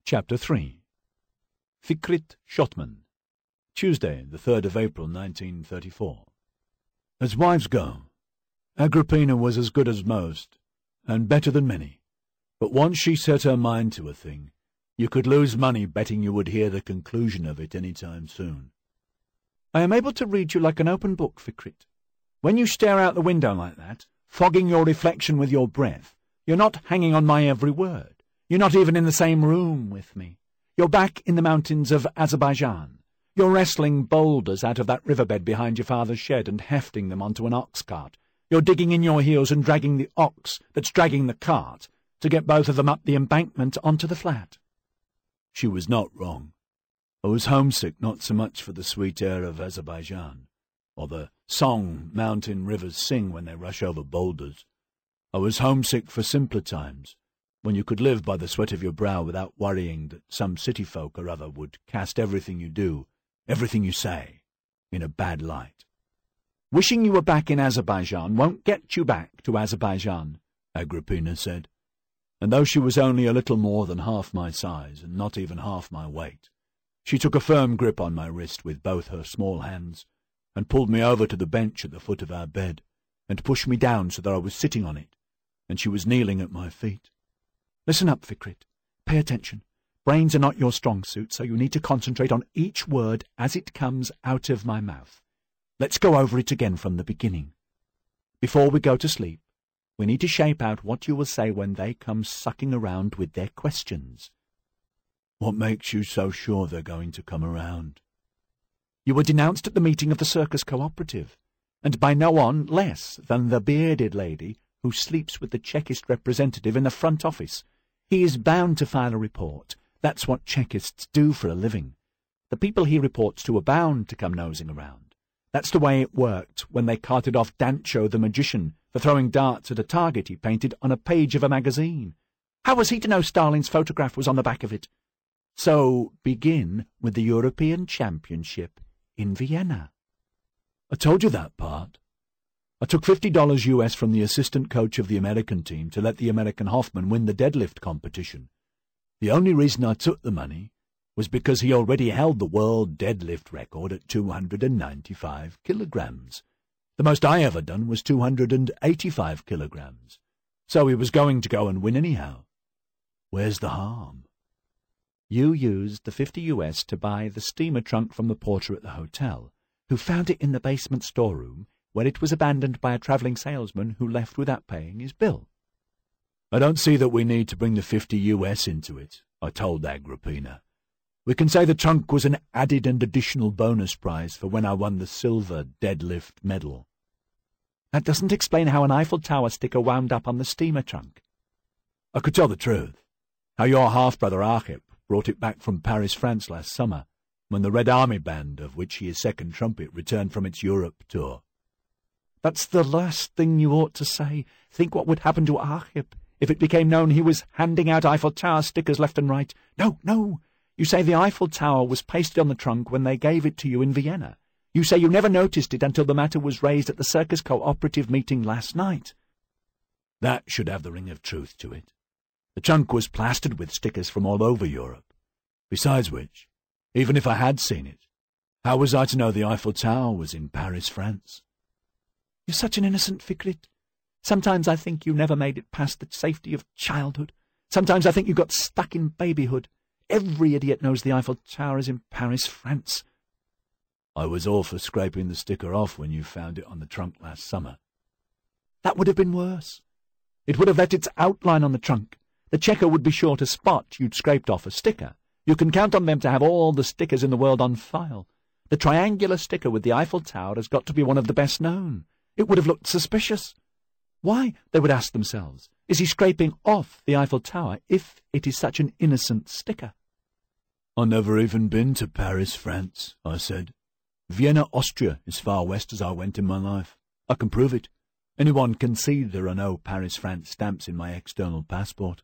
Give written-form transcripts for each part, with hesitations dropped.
Chapter 3. Fikrit Shotman. Tuesday, the 3rd of April, 1934. As wives go, Agrippina was as good as most, and better than many. But once she set her mind to a thing, you could lose money betting you would hear the conclusion of it any time soon. I am able to read you like an open book, Fikrit. When you stare out the window like that, fogging your reflection with your breath, you're not hanging on my every word. You're not even in the same room with me. You're back in the mountains of Azerbaijan. You're wrestling boulders out of that riverbed behind your father's shed and hefting them onto an ox cart. You're digging in your heels and dragging the ox that's dragging the cart to get both of them up the embankment onto the flat. She was not wrong. I was homesick not so much for the sweet air of Azerbaijan, or the song mountain rivers sing when they rush over boulders. I was homesick for simpler times, when you could live by the sweat of your brow without worrying that some city folk or other would cast everything you do, everything you say, in a bad light. Wishing you were back in Azerbaijan won't get you back to Azerbaijan, Agrippina said, and though she was only a little more than half my size and not even half my weight, she took a firm grip on my wrist with both her small hands and pulled me over to the bench at the foot of our bed and pushed me down so that I was sitting on it, and she was kneeling at my feet. Listen up, Fikrit. Pay attention. Brains are not your strong suit, so you need to concentrate on each word as it comes out of my mouth. Let's go over it again from the beginning. Before we go to sleep, we need to shape out what you will say when they come sucking around with their questions. What makes you so sure they're going to come around? You were denounced at the meeting of the Circus Cooperative, and by no one less than the bearded lady who sleeps with the Chekist representative in the front office. He is bound to file a report. That's what Chekists do for a living. The people he reports to are bound to come nosing around. That's the way it worked when they carted off Dancho the magician for throwing darts at a target he painted on a page of a magazine. How was he to know Stalin's photograph was on the back of it? So begin with the European Championship in Vienna. I told you that part. I took $50 US from the assistant coach of the American team to let the American Hoffman win the deadlift competition. The only reason I took the money was because he already held the world deadlift record at 295 kilograms. The most I ever done was 285 kilograms. So he was going to go and win anyhow. Where's the harm? You used the 50 US to buy the steamer trunk from the porter at the hotel, who found it in the basement storeroom when it was abandoned by a travelling salesman who left without paying his bill. I don't see that we need to bring the 50 US into it, I told Agrippina. We can say the trunk was an added and additional bonus prize for when I won the silver deadlift medal. That doesn't explain how an Eiffel Tower sticker wound up on the steamer trunk. I could tell the truth, how your half-brother Archip brought it back from Paris, France last summer, when the Red Army Band, of which he is second trumpet, returned from its Europe tour. That's the last thing you ought to say. Think what would happen to Archip if it became known he was handing out Eiffel Tower stickers left and right. No. You say the Eiffel Tower was pasted on the trunk when they gave it to you in Vienna. You say you never noticed it until the matter was raised at the Circus Cooperative meeting last night. That should have the ring of truth to it. The trunk was plastered with stickers from all over Europe. Besides which, even if I had seen it, how was I to know the Eiffel Tower was in Paris, France? You're such an innocent, Fikrit. Sometimes I think you never made it past the safety of childhood. Sometimes I think you got stuck in babyhood. Every idiot knows the Eiffel Tower is in Paris, France. I was all for scraping the sticker off when you found it on the trunk last summer. That would have been worse. It would have left its outline on the trunk. The checker would be sure to spot you'd scraped off a sticker. You can count on them to have all the stickers in the world on file. The triangular sticker with the Eiffel Tower has got to be one of the best known. It would have looked suspicious. Why, they would ask themselves, is he scraping off the Eiffel Tower if it is such an innocent sticker? I've never even been to Paris, France, I said. Vienna, Austria, as far west as I went in my life. I can prove it. Anyone can see there are no Paris, France stamps in my external passport.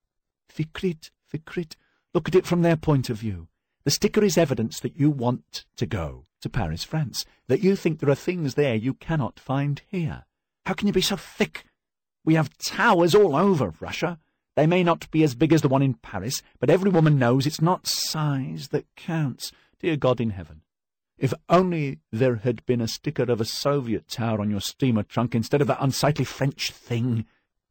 Fikrit, look at it from their point of view. The sticker is evidence that you want to go to Paris, France, that you think there are things there you cannot find here. How can you be so thick? We have towers all over Russia. They may not be as big as the one in Paris, but every woman knows it's not size that counts. Dear God in heaven, if only there had been a sticker of a Soviet tower on your steamer trunk instead of that unsightly French thing.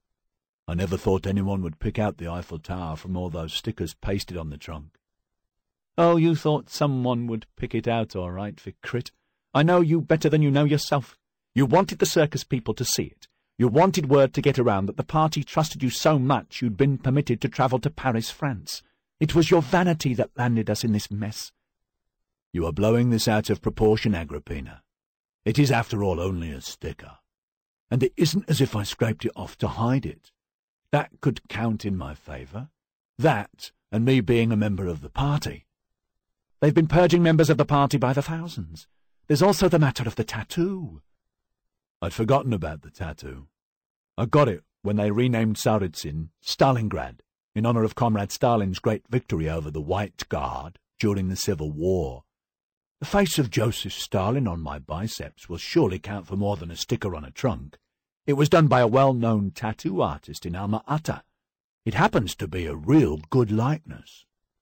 I never thought anyone would pick out the Eiffel Tower from all those stickers pasted on the trunk. Oh, you thought someone would pick it out all right, Fikrit. I know you better than you know yourself. You wanted the circus people to see it. You wanted word to get around that the party trusted you so much you'd been permitted to travel to Paris, France. It was your vanity that landed us in this mess. You are blowing this out of proportion, Agrippina. It is, after all, only a sticker. And it isn't as if I scraped it off to hide it. That could count in my favour. That, and me being a member of the party. They've been purging members of the party by the thousands. There's also the matter of the tattoo. I'd forgotten about the tattoo. I got it when they renamed Tsaritsyn Stalingrad in honour of Comrade Stalin's great victory over the White Guard during the Civil War. The face of Joseph Stalin on my biceps will surely count for more than a sticker on a trunk. It was done by a well-known tattoo artist in Alma-Ata. It happens to be a real good likeness.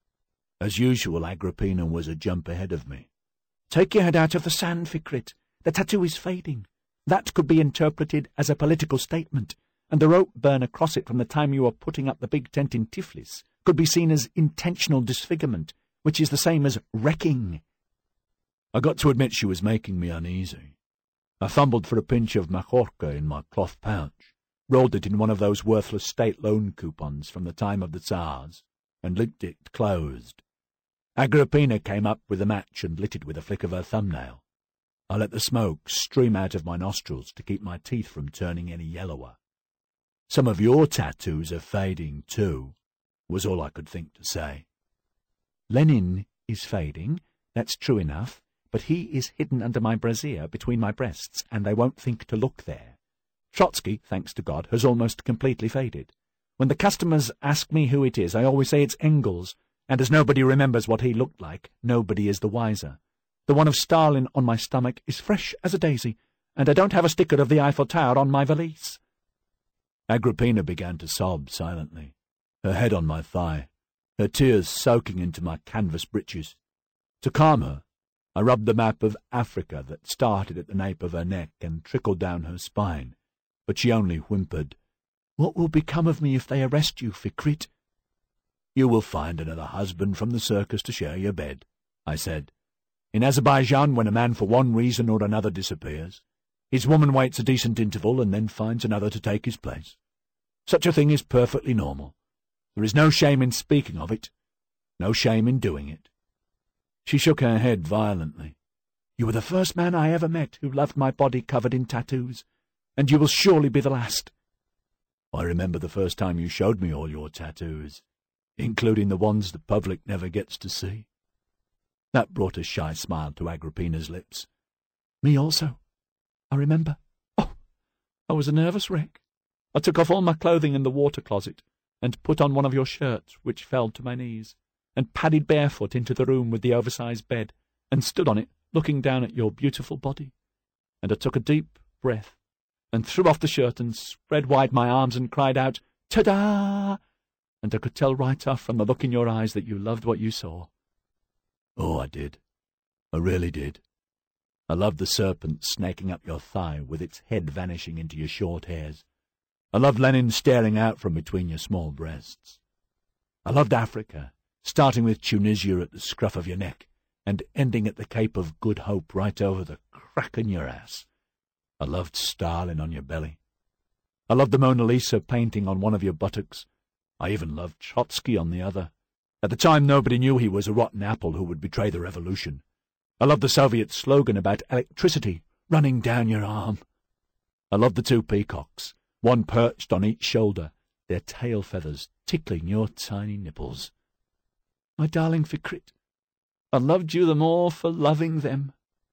As usual, Agrippina was a jump ahead of me. Take your head out of the sand, Fikrit. The tattoo is fading. That could be interpreted as a political statement, and the rope burn across it from the time you were putting up the big tent in Tiflis could be seen as intentional disfigurement, which is the same as wrecking. I got to admit she was making me uneasy. I fumbled for a pinch of Majorca in my cloth pouch, rolled it in one of those worthless state loan coupons from the time of the Tsars, and licked it closed. Agrippina came up with a match and lit it with a flick of her thumbnail. I let the smoke stream out of my nostrils to keep my teeth from turning any yellower. Some of your tattoos are fading too, was all I could think to say. Lenin is fading, that's true enough, but he is hidden under my brassiere between my breasts, and they won't think to look there. Trotsky, thanks to God, has almost completely faded. When the customers ask me who it is, I always say it's Engels, and as nobody remembers what he looked like, nobody is the wiser. The one of Stalin on my stomach is fresh as a daisy, and I don't have a sticker of the Eiffel Tower on my valise. Agrippina began to sob silently, her head on my thigh, her tears soaking into my canvas breeches. To calm her, I rubbed the map of Africa that started at the nape of her neck and trickled down her spine, but she only whimpered, "What will become of me if they arrest you, Fikrit?" "You will find another husband from the circus to share your bed," I said. "In Azerbaijan, when a man for one reason or another disappears, his woman waits a decent interval and then finds another to take his place. Such a thing is perfectly normal. There is no shame in speaking of it, no shame in doing it." She shook her head violently. "You were the first man I ever met who loved my body covered in tattoos, and you will surely be the last." "I remember the first time you showed me all your tattoos, including the ones the public never gets to see." That brought a shy smile to Agrippina's lips. "Me also. I remember. Oh, I was a nervous wreck. I took off all my clothing in the water closet and put on one of your shirts, which fell to my knees, and padded barefoot into the room with the oversized bed, and stood on it, looking down at your beautiful body. And I took a deep breath, and threw off the shirt and spread wide my arms and cried out, 'Ta-da!' And I could tell right off from the look in your eyes that you loved what you saw." "Oh, I did. I really did. I loved the serpent snaking up your thigh with its head vanishing into your short hairs. I loved Lenin staring out from between your small breasts. I loved Africa, starting with Tunisia at the scruff of your neck and ending at the Cape of Good Hope right over the crack in your ass. I loved Stalin on your belly. I loved the Mona Lisa painting on one of your buttocks. I even loved Trotsky on the other. At the time, nobody knew he was a rotten apple who would betray the revolution. I loved the Soviet slogan about electricity running down your arm. I loved the two peacocks, one perched on each shoulder, their tail feathers tickling your tiny nipples. My darling Fikrit, I loved you the more for loving them."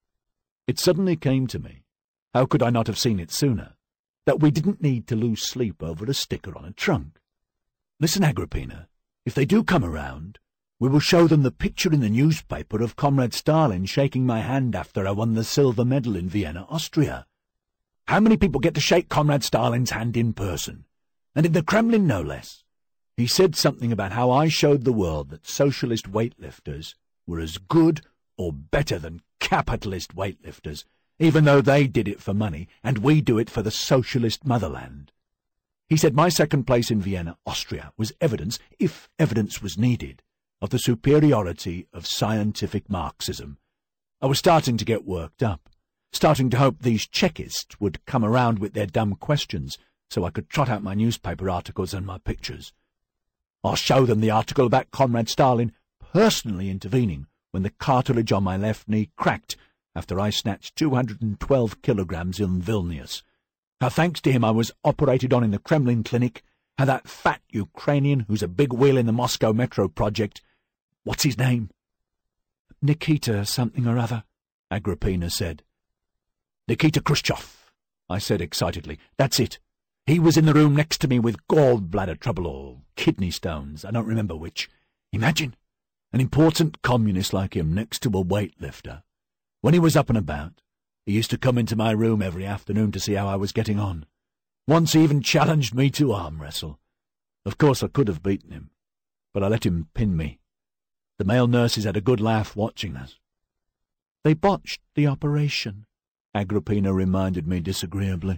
It suddenly came to me, how could I not have seen it sooner, that we didn't need to lose sleep over a sticker on a trunk. "Listen, Agrippina, if they do come around, we will show them the picture in the newspaper of Comrade Stalin shaking my hand after I won the silver medal in Vienna, Austria. How many people get to shake Comrade Stalin's hand in person? And in the Kremlin, no less. He said something about how I showed the world that socialist weightlifters were as good or better than capitalist weightlifters, even though they did it for money and we do it for the socialist motherland. He said my second place in Vienna, Austria, was evidence, if evidence was needed, of the superiority of scientific Marxism. I was starting to get worked up, starting to hope these Czechists would come around with their dumb questions so I could trot out my newspaper articles and my pictures. I'll show them the article about Comrade Stalin personally intervening when the cartilage on my left knee cracked after I snatched 212 kilograms in Vilnius. How thanks to him I was operated on in the Kremlin clinic, how that fat Ukrainian who's a big wheel in the Moscow Metro project, what's his name? Nikita something or other, Agrippina said. Nikita Khrushchev, I said excitedly. That's it. He was in the room next to me with gallbladder trouble or kidney stones, I don't remember which. Imagine, an important communist like him next to a weightlifter. When he was up and about, he used to come into my room every afternoon to see how I was getting on. Once he even challenged me to arm wrestle. Of course I could have beaten him, but I let him pin me. The male nurses had a good laugh watching us. They botched the operation, Agrippina reminded me disagreeably.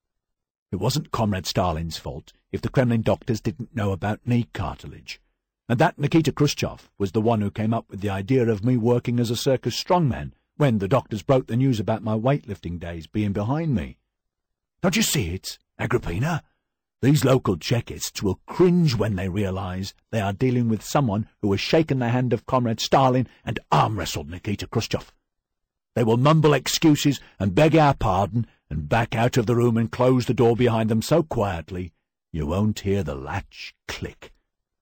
It wasn't Comrade Stalin's fault if the Kremlin doctors didn't know about knee cartilage. And that Nikita Khrushchev was the one who came up with the idea of me working as a circus strongman when the doctors broke the news about my weightlifting days being behind me. Don't you see it, Agrippina? These local Czechists will cringe when they realize they are dealing with someone who has shaken the hand of Comrade Stalin and arm-wrestled Nikita Khrushchev. They will mumble excuses and beg our pardon and back out of the room and close the door behind them so quietly you won't hear the latch click.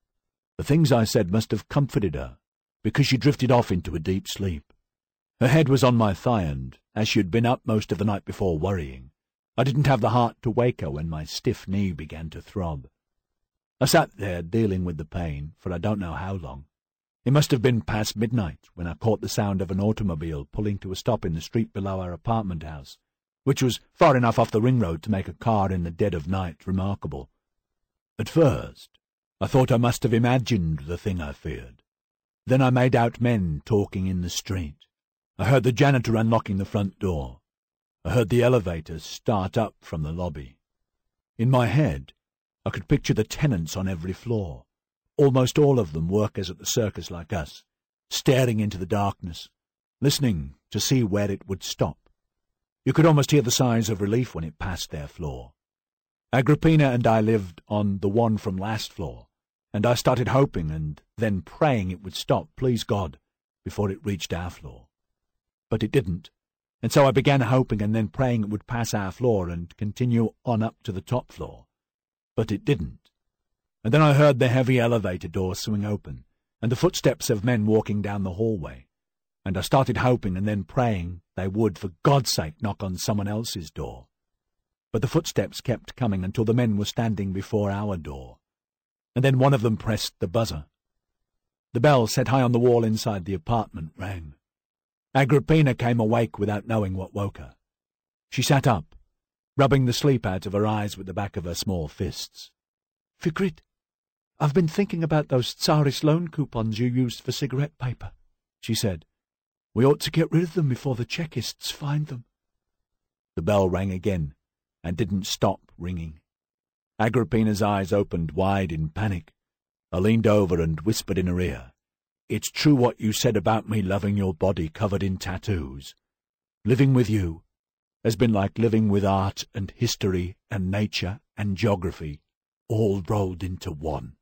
The things I said must have comforted her, because she drifted off into a deep sleep. Her head was on my thigh, and, as she had been up most of the night before worrying, I didn't have the heart to wake her when my stiff knee began to throb. I sat there dealing with the pain for I don't know how long. It must have been past midnight when I caught the sound of an automobile pulling to a stop in the street below our apartment house, which was far enough off the ring road to make a car in the dead of night remarkable. At first, I thought I must have imagined the thing I feared. Then I made out men talking in the street. I heard the janitor unlocking the front door. I heard the elevator start up from the lobby. In my head, I could picture the tenants on every floor. Almost all of them workers at the circus like us, staring into the darkness, listening to see where it would stop. You could almost hear the sighs of relief when it passed their floor. Agrippina and I lived on the one from last floor, and I started hoping and then praying it would stop, please God, before it reached our floor. But it didn't, and so I began hoping and then praying it would pass our floor and continue on up to the top floor. But it didn't. And then I heard the heavy elevator door swing open, and the footsteps of men walking down the hallway, and I started hoping and then praying they would, for God's sake, knock on someone else's door. But the footsteps kept coming until the men were standing before our door, and then one of them pressed the buzzer. The bell set high on the wall inside the apartment rang. Agrippina came awake without knowing what woke her. She sat up, rubbing the sleep out of her eyes with the back of her small fists. "Fikrit, I've been thinking about those Tsarist loan coupons you used for cigarette paper," she said. "We ought to get rid of them before the Czechists find them." The bell rang again, and didn't stop ringing. Agrippina's eyes opened wide in panic. I leaned over and whispered in her ear, "It's true what you said about me loving your body covered in tattoos. Living with you has been like living with art and history and nature and geography, all rolled into one."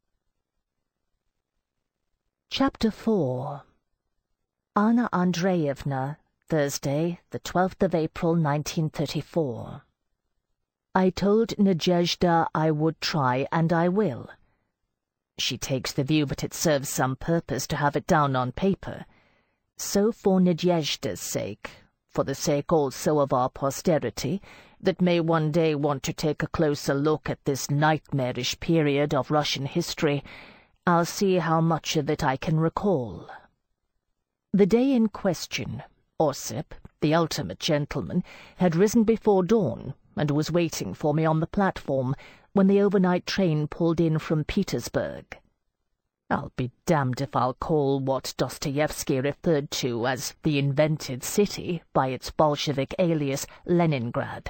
Chapter 4. Anna Andreevna, Thursday, the 12th of April, 1934. I told Nadezhda I would try, and I will. She takes the view that it serves some purpose to have it down on paper. So for Nadezhda's sake, for the sake also of our posterity, that may one day want to take a closer look at this nightmarish period of Russian history, I'll see how much of it I can recall. The day in question, Ossip, the ultimate gentleman, had risen before dawn, and was waiting for me on the platform, when the overnight train pulled in from Petersburg. I'll be damned if I'll call what Dostoevsky referred to as the invented city by its Bolshevik alias Leningrad.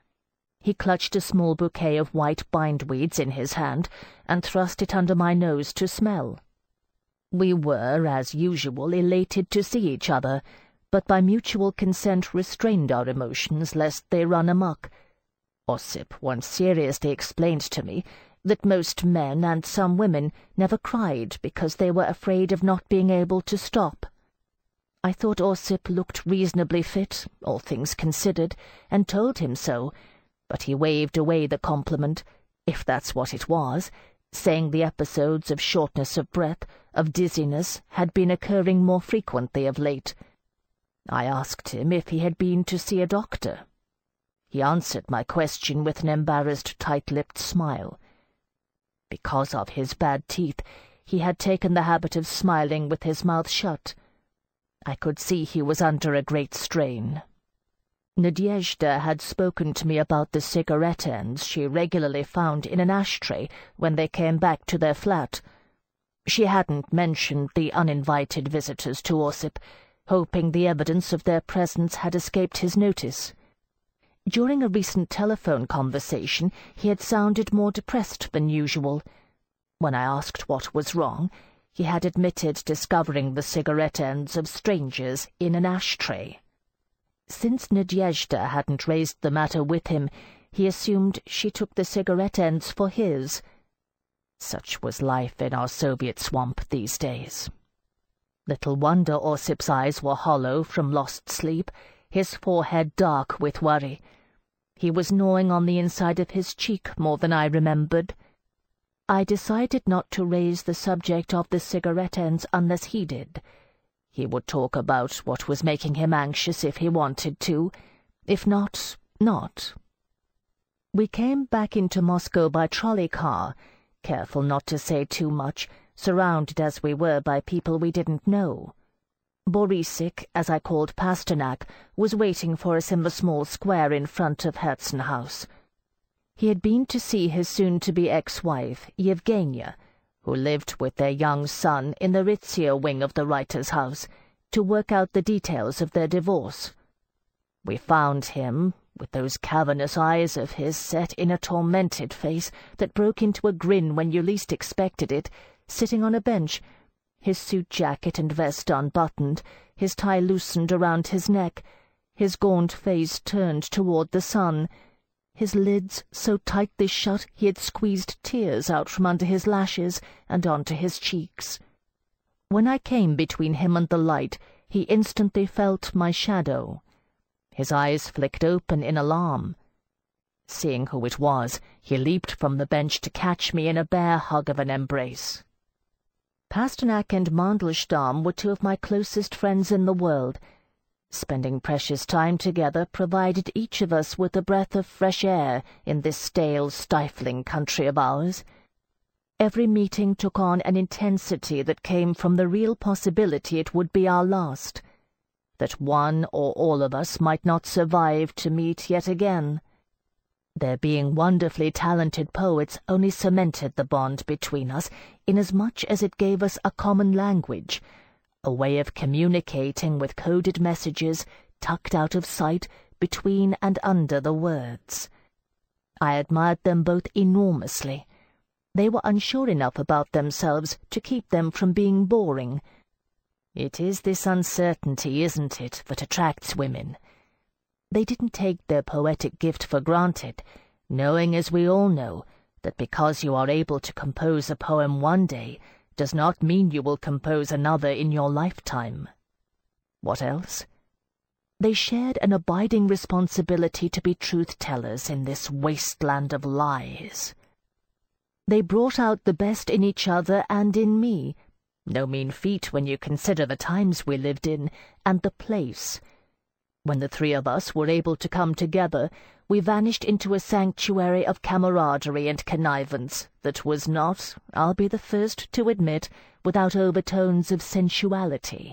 He clutched a small bouquet of white bindweeds in his hand and thrust it under my nose to smell. We were, as usual, elated to see each other, but by mutual consent restrained our emotions lest they run amok. Ossip once seriously explained to me that most men and some women never cried because they were afraid of not being able to stop. I thought Ossip looked reasonably fit, all things considered, and told him so, but he waved away the compliment, if that's what it was, saying the episodes of shortness of breath, of dizziness, had been occurring more frequently of late. I asked him if he had been to see a doctor. He answered my question with an embarrassed, tight-lipped smile. Because of his bad teeth, he had taken the habit of smiling with his mouth shut. I could see he was under a great strain. Nadezhda had spoken to me about the cigarette ends she regularly found in an ashtray when they came back to their flat. She hadn't mentioned the uninvited visitors to Ossip, hoping the evidence of their presence had escaped his notice. During a recent telephone conversation, he had sounded more depressed than usual. When I asked what was wrong, he had admitted discovering the cigarette ends of strangers in an ashtray. Since Nadezhda hadn't raised the matter with him, he assumed she took the cigarette ends for his. Such was life in our Soviet swamp these days. Little wonder Ossip's eyes were hollow from lost sleep, his forehead dark with worry. He was gnawing on the inside of his cheek more than I remembered. I decided not to raise the subject of the cigarette ends unless he did. He would talk about what was making him anxious if he wanted to. If not, not. We came back into Moscow by trolley car, careful not to say too much, surrounded as we were by people we didn't know. Borisik, as I called Pasternak, was waiting for us in the small square in front of Herzen House. He had been to see his soon-to-be ex-wife, Yevgenia, who lived with their young son in the Ritzia wing of the writer's house, to work out the details of their divorce. We found him, with those cavernous eyes of his set in a tormented face that broke into a grin when you least expected it, sitting on a bench, his suit jacket and vest unbuttoned, his tie loosened around his neck, his gaunt face turned toward the sun, his lids so tightly shut he had squeezed tears out from under his lashes and onto his cheeks. When I came between him and the light, he instantly felt my shadow. His eyes flicked open in alarm. Seeing who it was, he leaped from the bench to catch me in a bear hug of an embrace. Pasternak and Mandelstam were two of my closest friends in the world. Spending precious time together provided each of us with a breath of fresh air in this stale, stifling country of ours. Every meeting took on an intensity that came from the real possibility it would be our last, that one or all of us might not survive to meet yet again. Their being wonderfully talented poets only cemented the bond between us, inasmuch as it gave us a common language, a way of communicating with coded messages tucked out of sight between and under the words. I admired them both enormously. They were unsure enough about themselves to keep them from being boring. It is this uncertainty, isn't it, that attracts women? They didn't take their poetic gift for granted, knowing, as we all know, that because you are able to compose a poem one day does not mean you will compose another in your lifetime. What else? They shared an abiding responsibility to be truth-tellers in this wasteland of lies. They brought out the best in each other and in me, no mean feat when you consider the times we lived in and the place. When the three of us were able to come together, we vanished into a sanctuary of camaraderie and connivance that was not, I'll be the first to admit, without overtones of sensuality.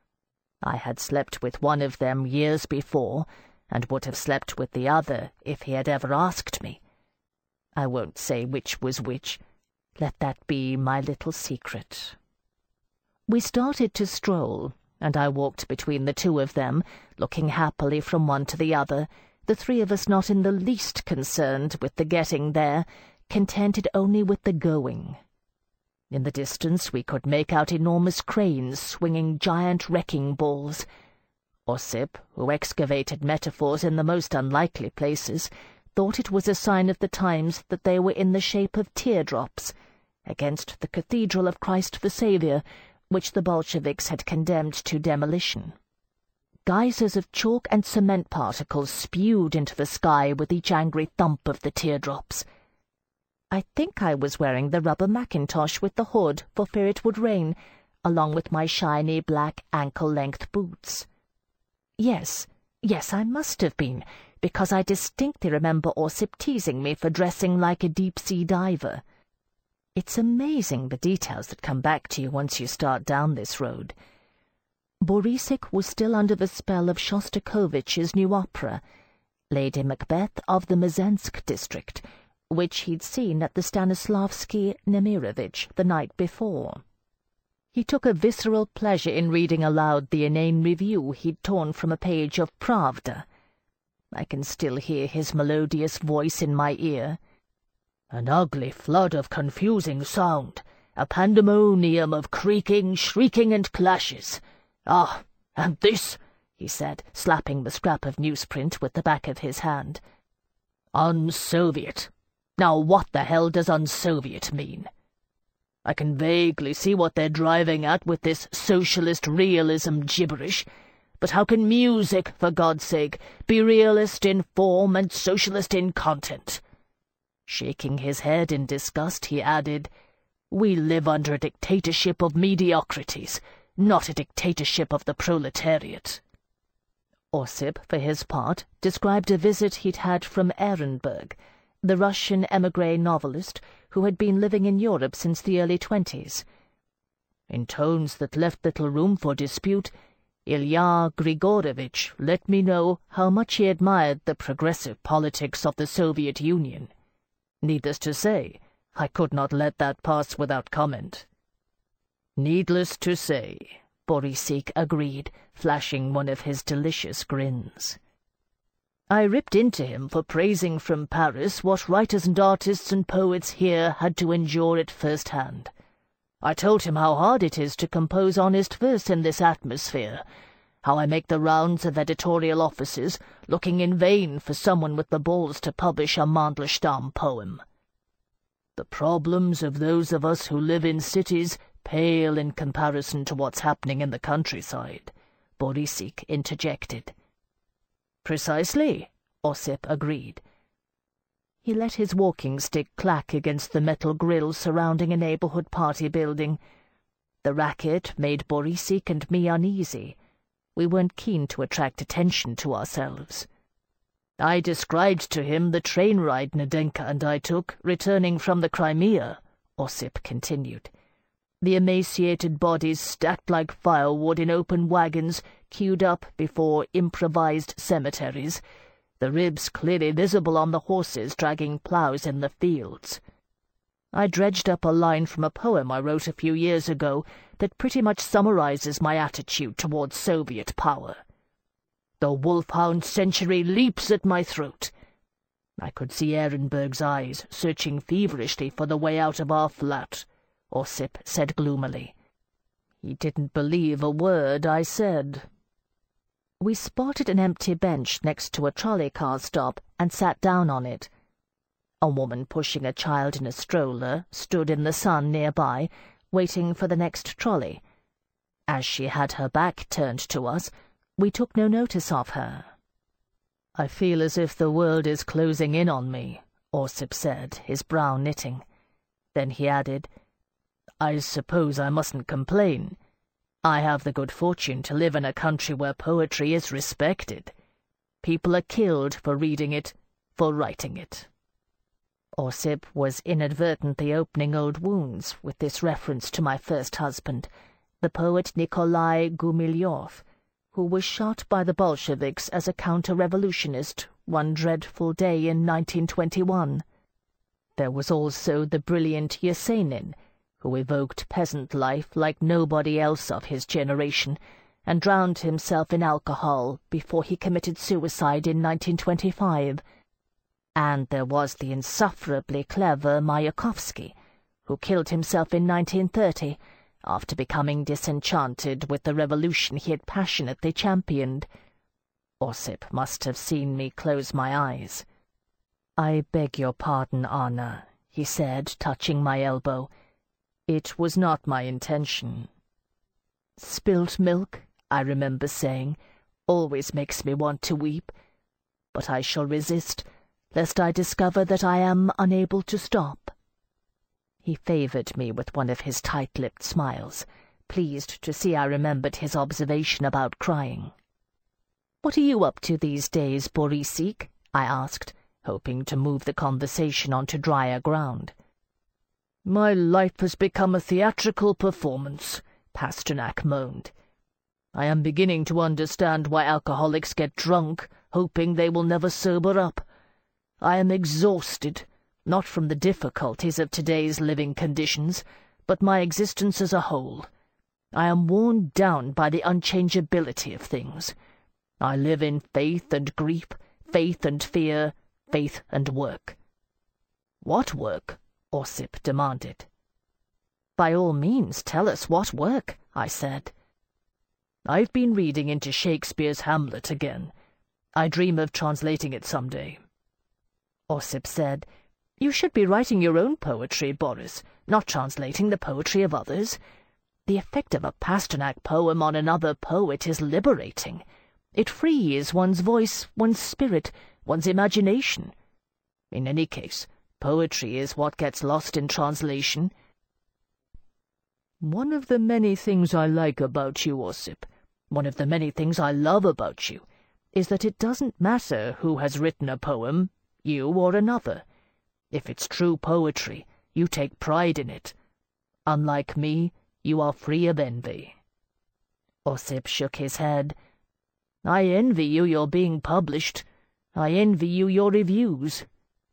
I had slept with one of them years before, and would have slept with the other if he had ever asked me. I won't say which was which. Let that be my little secret. We started to stroll, and I walked between the two of them, looking happily from one to the other, the three of us not in the least concerned with the getting there, contented only with the going. In the distance we could make out enormous cranes swinging giant wrecking balls. Ossip, who excavated metaphors in the most unlikely places, thought it was a sign of the times that they were in the shape of teardrops, against the Cathedral of Christ the Saviour, which the Bolsheviks had condemned to demolition. Geysers of chalk and cement particles spewed into the sky with each angry thump of the teardrops. I think I was wearing the rubber mackintosh with the hood for fear it would rain, along with my shiny black ankle-length boots. Yes, I must have been, because I distinctly remember Ossip teasing me for dressing like a deep-sea diver. It's amazing the details that come back to you once you start down this road. Borisik was still under the spell of Shostakovich's new opera, Lady Macbeth of the Mzensk district, which he'd seen at the Stanislavski Nemirovich the night before. He took a visceral pleasure in reading aloud the inane review he'd torn from a page of Pravda. I can still hear his melodious voice in my ear. An ugly flood of confusing sound, a pandemonium of creaking, shrieking, and clashes. Ah, and this, he said, slapping the scrap of newsprint with the back of his hand. Un-Soviet. Now what the hell does un-Soviet mean? I can vaguely see what they're driving at with this socialist realism gibberish, but how can music, for God's sake, be realist in form and socialist in content? Shaking his head in disgust, he added, We live under a dictatorship of mediocrities, not a dictatorship of the proletariat. Ossip, for his part, described a visit he'd had from Ehrenberg, the Russian émigré novelist who had been living in Europe since the early 20s. In tones that left little room for dispute, Ilya Grigorovich let me know how much he admired the progressive politics of the Soviet Union. Needless to say, I could not let that pass without comment. Needless to say, Borisik agreed, flashing one of his delicious grins. I ripped into him for praising from Paris what writers and artists and poets here had to endure at first hand. I told him how hard it is to compose honest verse in this atmosphere, how I make the rounds of editorial offices, looking in vain for someone with the balls to publish a Mandelstam poem. The problems of those of us who live in cities pale in comparison to what's happening in the countryside, Borisik interjected. Precisely, Ossip agreed. He let his walking stick clack against the metal grill surrounding a neighborhood party building. The racket made Borisik and me uneasy. We weren't keen to attract attention to ourselves. I described to him the train ride Nadenka and I took, returning from the Crimea, Ossip continued. The emaciated bodies stacked like firewood in open wagons queued up before improvised cemeteries, the ribs clearly visible on the horses dragging ploughs in the fields. I dredged up a line from a poem I wrote a few years ago that pretty much summarizes my attitude towards Soviet power. The wolfhound century leaps at my throat. I could see Ehrenberg's eyes searching feverishly for the way out of our flat, Ossip said gloomily. He didn't believe a word I said. We spotted an empty bench next to a trolley car stop and sat down on it. A woman pushing a child in a stroller stood in the sun nearby, waiting for the next trolley. As she had her back turned to us, we took no notice of her. I feel as if the world is closing in on me, Ossip said, his brow knitting. Then he added, I suppose I mustn't complain. I have the good fortune to live in a country where poetry is respected. People are killed for reading it, for writing it. Ossip was inadvertently opening old wounds with this reference to my first husband, the poet Nikolai Gumilyov, who was shot by the Bolsheviks as a counter-revolutionist one dreadful day in 1921. There was also the brilliant Yesenin, who evoked peasant life like nobody else of his generation, and drowned himself in alcohol before he committed suicide in 1925. And there was the insufferably clever Mayakovsky, who killed himself in 1930, after becoming disenchanted with the revolution he had passionately championed. Ossip must have seen me close my eyes. "I beg your pardon, Anna," he said, touching my elbow. "It was not my intention." "Spilt milk," I remember saying, "always makes me want to weep. But I shall resist, lest I discover that I am unable to stop." He favoured me with one of his tight-lipped smiles, pleased to see I remembered his observation about crying. "What are you up to these days, Borisik?" I asked, hoping to move the conversation onto drier ground. "My life has become a theatrical performance," Pasternak moaned. "I am beginning to understand why alcoholics get drunk, hoping they will never sober up. I am exhausted, not from the difficulties of today's living conditions, but my existence as a whole. I am worn down by the unchangeability of things. I live in faith and grief, faith and fear, faith and work." "What work?" Ossip demanded. "By all means, tell us what work," I said. "I've been reading into Shakespeare's Hamlet again. I dream of translating it someday." Ossip said, "You should be writing your own poetry, Boris, not translating the poetry of others. The effect of a Pasternak poem on another poet is liberating. It frees one's voice, one's spirit, one's imagination. In any case, poetry is what gets lost in translation." "One of the many things I like about you, Ossip, one of the many things I love about you, is that it doesn't matter who has written a poem, you or another. If it's true poetry, you take pride in it. Unlike me, you are free of envy." Ossip shook his head. "I envy you your being published. I envy you your reviews."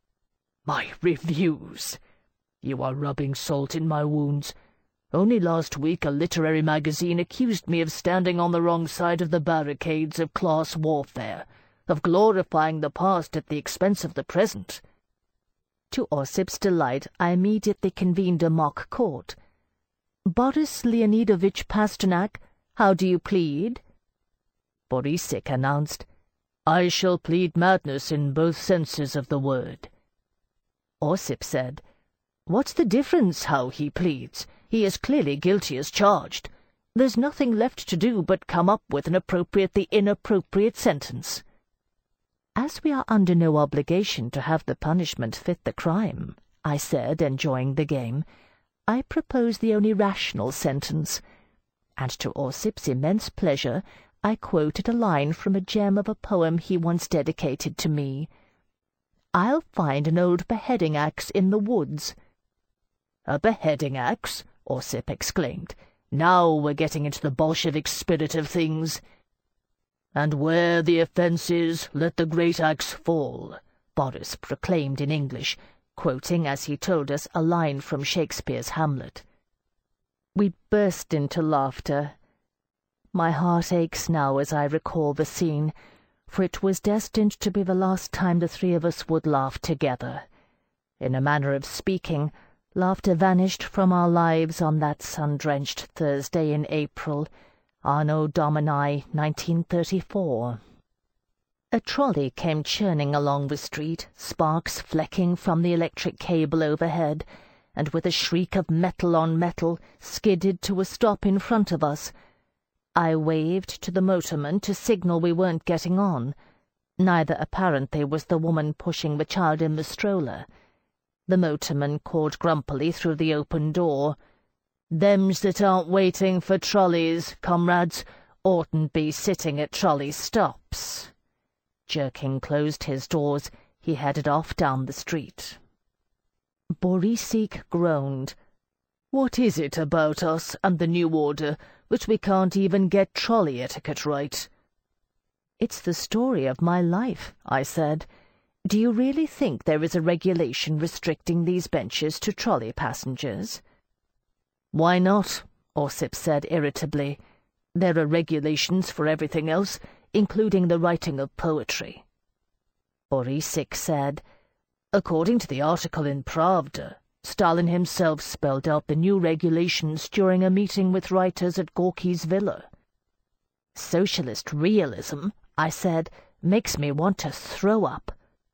"My reviews! You are rubbing salt in my wounds. Only last week a literary magazine accused me of standing on the wrong side of the barricades of class warfare, of glorifying the past at the expense of the present." To Ossip's delight, I immediately convened a mock court. "Boris Leonidovich Pasternak, how do you plead?" Borisik announced, "I shall plead madness in both senses of the word." Ossip said, "What's the difference how he pleads? He is clearly guilty as charged. There's nothing left to do but come up with an appropriately inappropriate sentence." "As we are under no obligation to have the punishment fit the crime," I said, enjoying the game, "I propose the only rational sentence." And to Ossip's immense pleasure, I quoted a line from a gem of a poem he once dedicated to me. "I'll find an old beheading axe in the woods." "A beheading axe?" Ossip exclaimed. "Now we're getting into the Bolshevik spirit of things." "And where the offence is, let the great axe fall," Boris proclaimed in English, quoting as he told us a line from Shakespeare's Hamlet. We burst into laughter. My heart aches now as I recall the scene, for it was destined to be the last time the three of us would laugh together. In a manner of speaking, laughter vanished from our lives on that sun-drenched Thursday in April, Anno Domini 1934. A trolley came churning along the street, sparks flecking from the electric cable overhead, and with a shriek of metal on metal, skidded to a stop in front of us. I waved to the motorman to signal we weren't getting on. Neither apparently was the woman pushing the child in the stroller. The motorman called grumpily through the open door, "Thems that aren't waiting for trolleys, comrades, oughtn't be sitting at trolley stops." Jerking closed his doors, he headed off down the street. Borisik groaned. "What is it about us and the new order that we can't even get trolley etiquette right?" "It's the story of my life," I said. Do you really think there is a regulation restricting these benches to trolley passengers?" "Why not?" Ossip said irritably. "There are regulations for everything else, including the writing of poetry." Borisik said, "According to the article in Pravda, Stalin himself spelled out the new regulations during a meeting with writers at Gorky's villa." "Socialist realism," I said, "makes me want to throw up."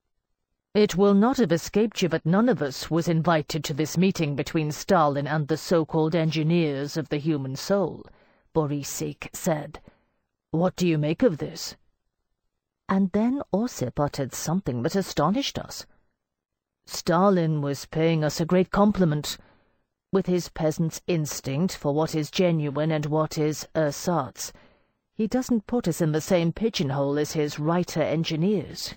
"It will not have escaped you that none of us was invited to this meeting between Stalin and the so-called engineers of the human soul," Borisik said. "What do you make of this?" And then Ossip uttered something that astonished us. "Stalin was paying us a great compliment. With his peasant's instinct for what is genuine and what is ersatz, he doesn't put us in the same pigeonhole as his writer-engineers."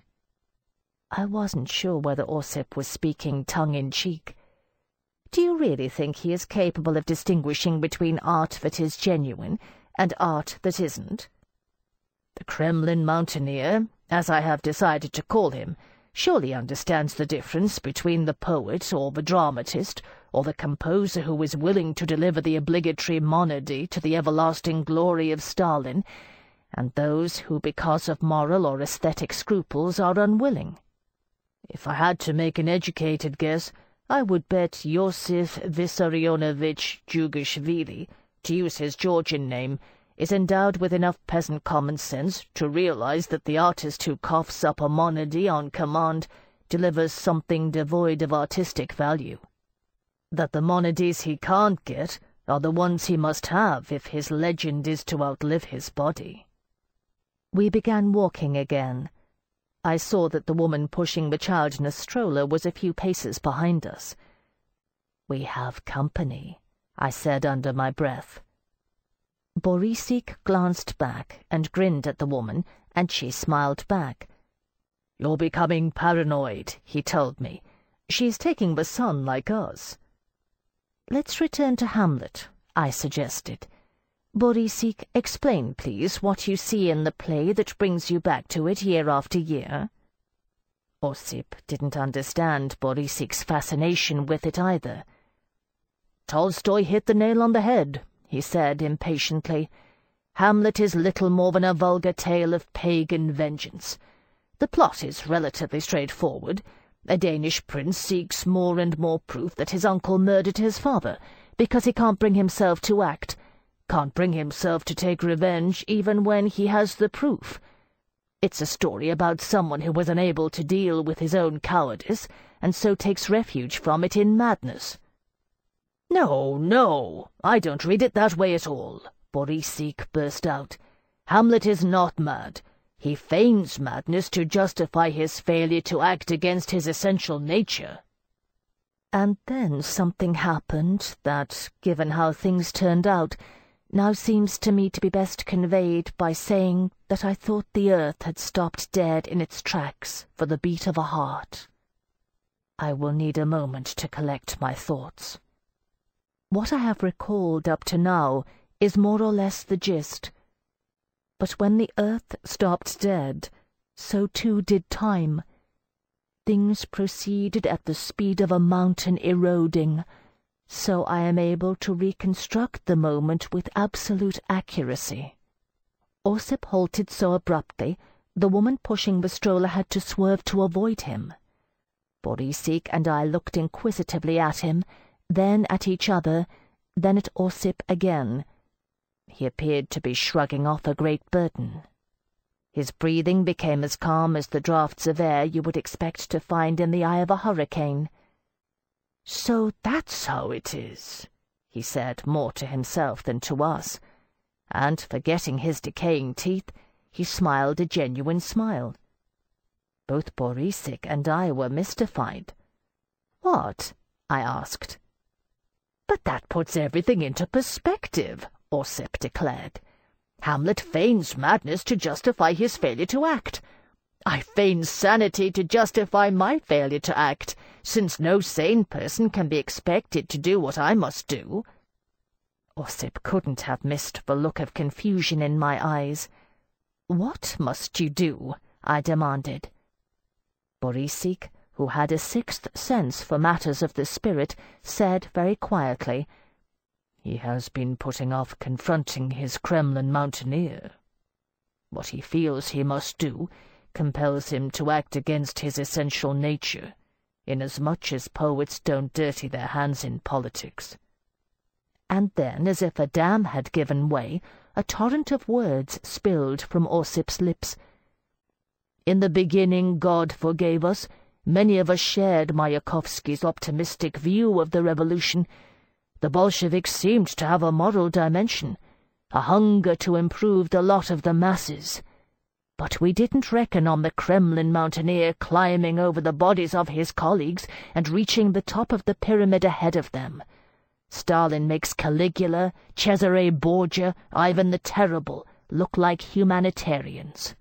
I wasn't sure whether Ossip was speaking tongue-in-cheek. "Do you really think he is capable of distinguishing between art that is genuine and art that isn't?" "The Kremlin mountaineer, as I have decided to call him, surely understands the difference between the poet or the dramatist or the composer who is willing to deliver the obligatory monody to the everlasting glory of Stalin, and those who, because of moral or aesthetic scruples, are unwilling. If I had to make an educated guess, I would bet Yosif Vissarionovich Jugashvili, to use his Georgian name, is endowed with enough peasant common sense to realize that the artist who coughs up a monody on command delivers something devoid of artistic value. That the monodies he can't get are the ones he must have if his legend is to outlive his body." We began walking again. I saw that the woman pushing the child in a stroller was a few paces behind us. "We have company," I said under my breath. Borisik glanced back and grinned at the woman, and she smiled back. "You're becoming paranoid," he told me. "She's taking the sun like us." "Let's return to Hamlet," I suggested. "Borisik, explain, please, what you see in the play that brings you back to it year after year." Ossip didn't understand Borisik's fascination with it either. "Tolstoy hit the nail on the head," he said impatiently. "Hamlet is little more than a vulgar tale of pagan vengeance. The plot is relatively straightforward. A Danish prince seeks more and more proof that his uncle murdered his father, because he can't bring himself to act, can't bring himself to take revenge even when he has the proof. It's a story about someone who was unable to deal with his own cowardice, and so takes refuge from it in madness." "No, no, I don't read it that way at all," Borisik burst out. "Hamlet is not mad. He feigns madness to justify his failure to act against his essential nature." And then something happened that, given how things turned out, now seems to me to be best conveyed by saying that I thought the earth had stopped dead in its tracks for the beat of a heart. I will need a moment to collect my thoughts. What I have recalled up to now is more or less the gist. But when the earth stopped dead, so too did time. Things proceeded at the speed of a mountain eroding, so I am able to reconstruct the moment with absolute accuracy. Ossip halted so abruptly, the woman pushing the stroller had to swerve to avoid him. Borisik and I looked inquisitively at him, then at each other, then at Ossip again. He appeared to be shrugging off a great burden. His breathing became as calm as the draughts of air you would expect to find in the eye of a hurricane. "So that's how it is," he said, more to himself than to us, and, forgetting his decaying teeth, he smiled a genuine smile. Both Borisik and I were mystified. "What?" I asked. "But that puts everything into perspective," Ossip declared. "Hamlet feigns madness to justify his failure to act. I feign sanity to justify my failure to act, since no sane person can be expected to do what I must do." Ossip couldn't have missed the look of confusion in my eyes. "What must you do?" I demanded. Borisik, who had a sixth sense for matters of the spirit, said very quietly, "He has been putting off confronting his Kremlin mountaineer. What he feels he must do compels him to act against his essential nature, inasmuch as poets don't dirty their hands in politics." And then, as if a dam had given way, a torrent of words spilled from Osip's lips. "In the beginning God forgave us. Many of us shared Mayakovsky's optimistic view of the revolution. The Bolsheviks seemed to have a moral dimension, a hunger to improve the lot of the masses. But we didn't reckon on the Kremlin mountaineer climbing over the bodies of his colleagues and reaching the top of the pyramid ahead of them. Stalin makes Caligula, Cesare Borgia, Ivan the Terrible look like humanitarians."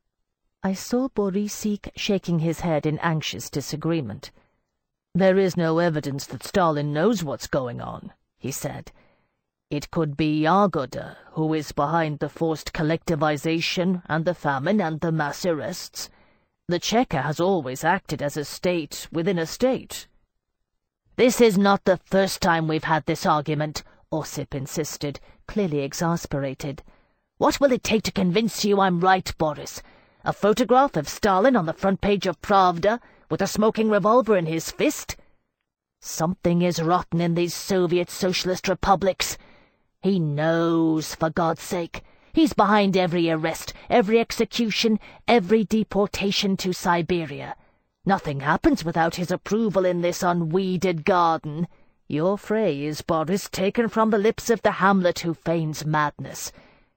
I saw Borisik shaking his head in anxious disagreement. "There is no evidence that Stalin knows what's going on," he said. "It could be Yagoda who is behind the forced collectivization and the famine and the mass arrests. The Cheka has always acted as a state within a state." "This is not the first time we've had this argument," Osip insisted, clearly exasperated. "What will it take to convince you I'm right, Boris? A photograph of Stalin on the front page of Pravda, with a smoking revolver in his fist? Something is rotten in these Soviet Socialist republics. He knows, for God's sake. He's behind every arrest, every execution, every deportation to Siberia. Nothing happens without his approval in this unweeded garden. Your phrase, Boris, taken from the lips of the Hamlet who feigns madness.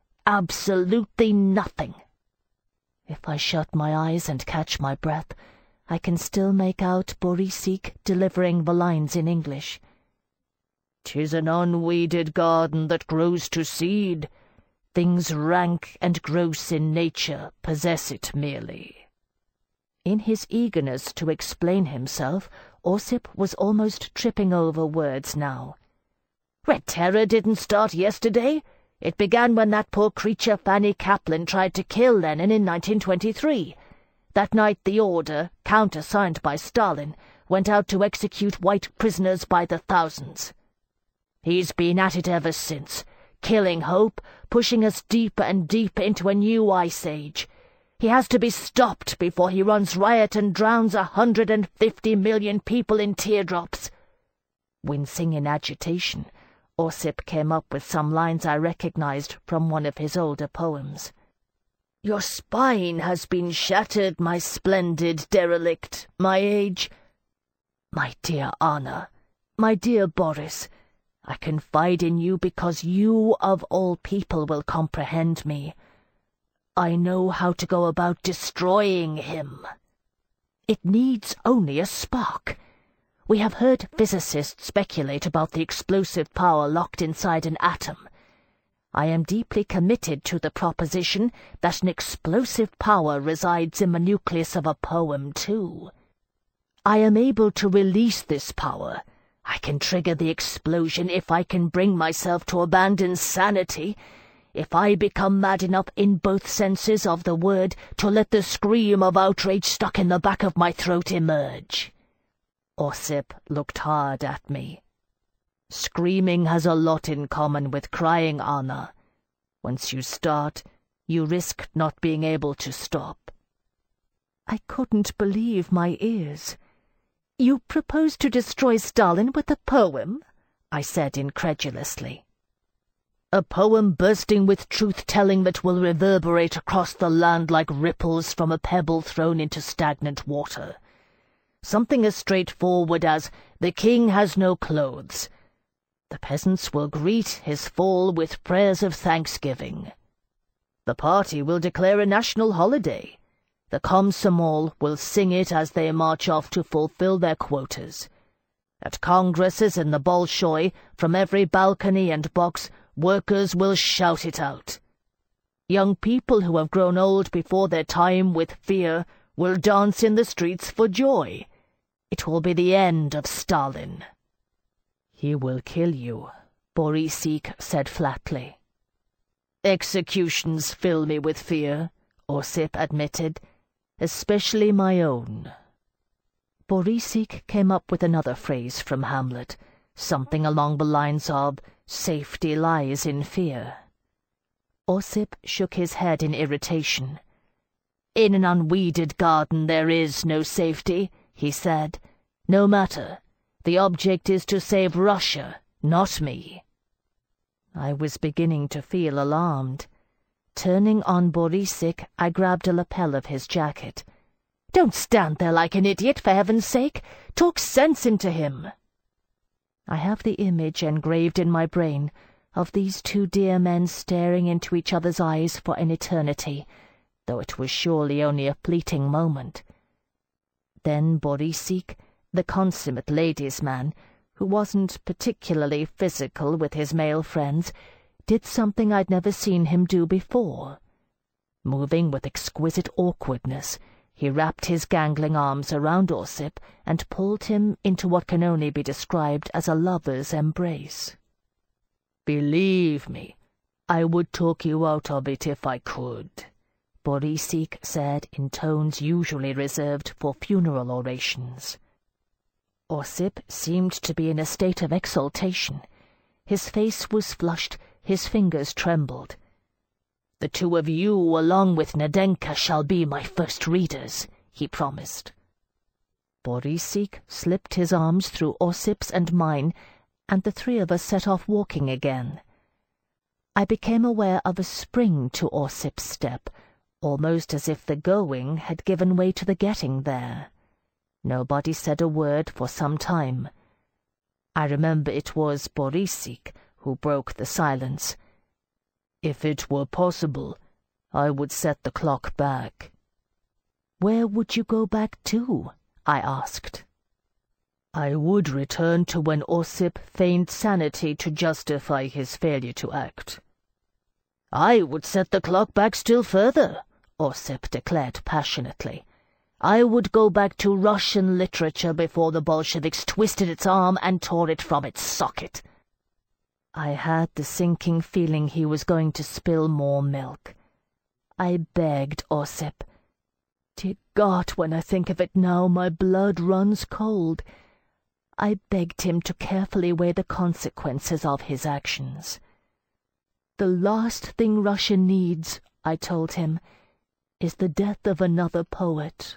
Absolutely nothing." If I shut my eyes and catch my breath, I can still make out Borisik delivering the lines in English. "'Tis an unweeded garden that grows to seed. Things rank and gross in nature possess it merely." In his eagerness to explain himself, Osip was almost tripping over words now. "Red Terror didn't start yesterday. It began when that poor creature Fanny Kaplan tried to kill Lenin in 1923. That night the order, countersigned by Stalin, went out to execute white prisoners by the thousands. He's been at it ever since, killing hope, pushing us deeper and deeper into a new ice age. He has to be stopped before he runs riot and drowns 150 million people in teardrops." Wincing in agitation, Osip came up with some lines I recognized from one of his older poems. "Your spine has been shattered, my splendid derelict, my age—" "My dear Anna, my dear Boris, I confide in you because you, of all people, will comprehend me. I know how to go about destroying him. It needs only a spark. We have heard physicists speculate about the explosive power locked inside an atom. I am deeply committed to the proposition that an explosive power resides in the nucleus of a poem, too. I am able to release this power. I can trigger the explosion if I can bring myself to abandon sanity, if I become mad enough in both senses of the word to let the scream of outrage stuck in the back of my throat emerge." Osip looked hard at me. "Screaming has a lot in common with crying, Anna. Once you start, you risk not being able to stop." I couldn't believe my ears. "You propose to destroy Stalin with a poem?" I said incredulously. "A poem bursting with truth-telling that will reverberate across the land like ripples from a pebble thrown into stagnant water. Something as straightforward as, 'The king has no clothes.' The peasants will greet his fall with prayers of thanksgiving. The party will declare a national holiday. The Komsomol will sing it as they march off to fulfill their quotas. At congresses in the Bolshoi, from every balcony and box, workers will shout it out. Young people who have grown old before their time with fear will dance in the streets for joy. It will be the end of Stalin." "He will kill you," Borisik said flatly. "Executions fill me with fear," Osip admitted, "especially my own. Borisik came up with another phrase from Hamlet, something along the lines of, "Safety lies in fear." Osip shook his head in irritation. "In an unweeded garden there is no safety," he said. "No matter. The object is to save Russia, not me." I was beginning to feel alarmed. Turning on Borisik, I grabbed a lapel of his jacket. "Don't stand there like an idiot, for heaven's sake! Talk sense into him!" I have the image engraved in my brain of these two dear men staring into each other's eyes for an eternity, though it was surely only a fleeting moment. Then Borisik, the consummate ladies' man, who wasn't particularly physical with his male friends, did something I'd never seen him do before. Moving with exquisite awkwardness, he wrapped his gangling arms around Osip and pulled him into what can only be described as a lover's embrace. "Believe me, I would talk you out of it if I could," Borisik said in tones usually reserved for funeral orations. Osip seemed to be in a state of exaltation. His face was flushed, his fingers trembled. "The two of you, along with Nadenka, shall be my first readers," he promised. Borisik slipped his arms through Osip's and mine, and the three of us set off walking again. I became aware of a spring to Osip's step, almost as if the going had given way to the getting there. Nobody said a word for some time. I remember it was Borisik who broke the silence. "If it were possible, I would set the clock back." "Where would you go back to?" I asked. "I would return to when Osip feigned sanity to justify his failure to act." "I would set the clock back still further," Osip declared passionately. "I would go back to Russian literature before the Bolsheviks twisted its arm and tore it from its socket." I had the sinking feeling he was going to spill more milk. I begged Osip. Dear God, when I think of it now, my blood runs cold. I begged him to carefully weigh the consequences of his actions. "The last thing Russia needs," I told him, "is the death of another poet."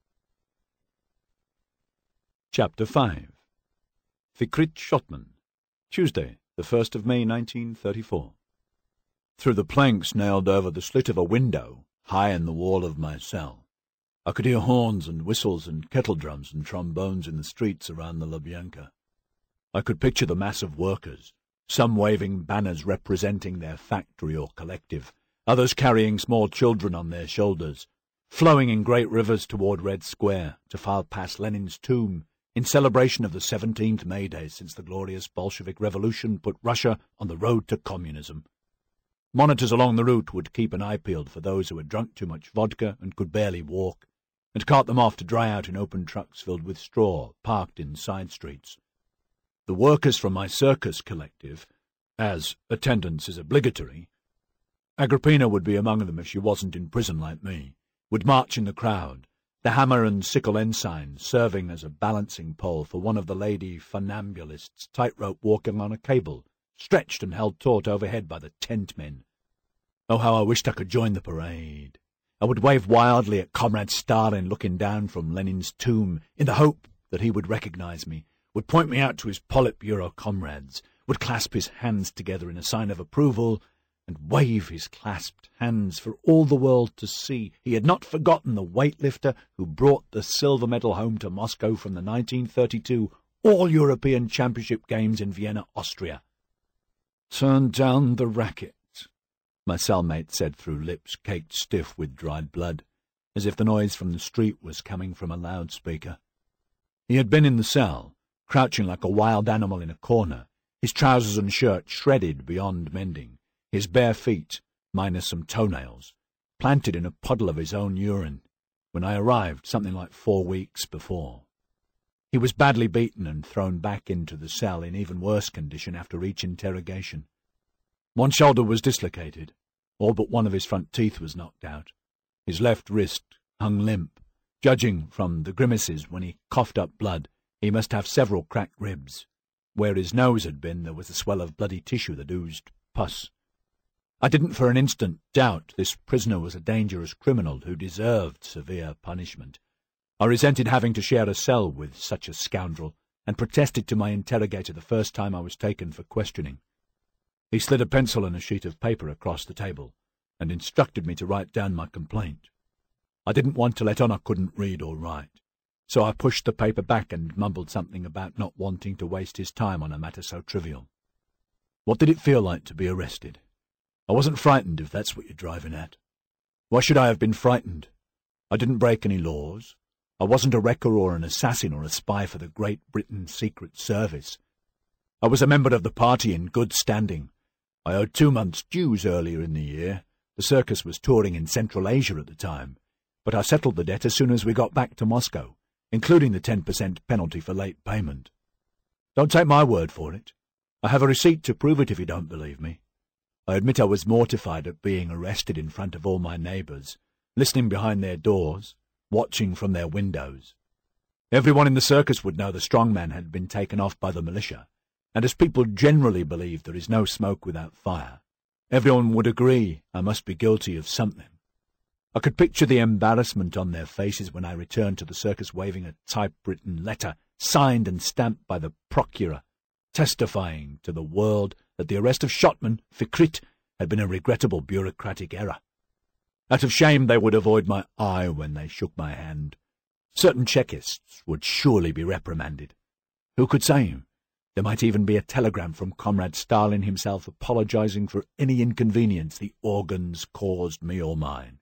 Chapter 5. Fikrit Shotman, Tuesday, the 1st of May, 1934. Through the planks nailed over the slit of a window, high in the wall of my cell, I could hear horns and whistles and kettle-drums and trombones in the streets around the Lubyanka. I could picture the mass of workers, some waving banners representing their factory or collective, others carrying small children on their shoulders, flowing in great rivers toward Red Square to file past Lenin's tomb in celebration of the 17th May Day since the glorious Bolshevik Revolution put Russia on the road to communism. Monitors along the route would keep an eye peeled for those who had drunk too much vodka and could barely walk, and cart them off to dry out in open trucks filled with straw, parked in side streets. The workers from my circus collective, as attendance is obligatory, Agrippina would be among them if she wasn't in prison like me, would march in the crowd, the hammer and sickle ensign serving as a balancing pole for one of the lady funambulists tightrope walking on a cable, stretched and held taut overhead by the tent men. Oh, how I wished I could join the parade. I would wave wildly at Comrade Stalin looking down from Lenin's tomb in the hope that he would recognize me, would point me out to his Politburo comrades, would clasp his hands together in a sign of approval, and wave his clasped hands for all the world to see. He had not forgotten the weightlifter who brought the silver medal home to Moscow from the 1932 All-European Championship Games in Vienna, Austria. "Turn down the racket," my cellmate said through lips caked stiff with dried blood, as if the noise from the street was coming from a loudspeaker. He had been in the cell, crouching like a wild animal in a corner, his trousers and shirt shredded beyond mending, his bare feet, minus some toenails, planted in a puddle of his own urine, when I arrived something like 4 weeks before. He was badly beaten and thrown back into the cell in even worse condition after each interrogation. One shoulder was dislocated, all but one of his front teeth was knocked out. His left wrist hung limp, Judging from the grimaces when he coughed up blood, he must have several cracked ribs. Where his nose had been, there was a swell of bloody tissue that oozed pus. I didn't for an instant doubt this prisoner was a dangerous criminal who deserved severe punishment. I resented having to share a cell with such a scoundrel, and protested to my interrogator the first time I was taken for questioning. He slid a pencil and a sheet of paper across the table, and instructed me to write down my complaint. I didn't want to let on I couldn't read or write, so I pushed the paper back and mumbled something about not wanting to waste his time on a matter so trivial. What did it feel like to be arrested? I wasn't frightened, if that's what you're driving at. Why should I have been frightened? I didn't break any laws. I wasn't a wrecker or an assassin or a spy for the Great Britain Secret Service. I was a member of the party in good standing. I owed 2 months' dues earlier in the year. The circus was touring in Central Asia at the time, but I settled the debt as soon as we got back to Moscow, including the 10% penalty for late payment. Don't take my word for it. I have a receipt to prove it if you don't believe me. I admit I was mortified at being arrested in front of all my neighbours, listening behind their doors, watching from their windows. Everyone in the circus would know the strongman had been taken off by the militia, and as people generally believe there is no smoke without fire, everyone would agree I must be guilty of something. I could picture the embarrassment on their faces when I returned to the circus waving a typewritten letter, signed and stamped by the procurer, testifying to the world that the arrest of Shotman, Fikrit, had been a regrettable bureaucratic error. Out of shame they would avoid my eye when they shook my hand. Certain Czechists would surely be reprimanded. Who could say? There might even be a telegram from Comrade Stalin himself apologizing for any inconvenience the organs caused me or mine.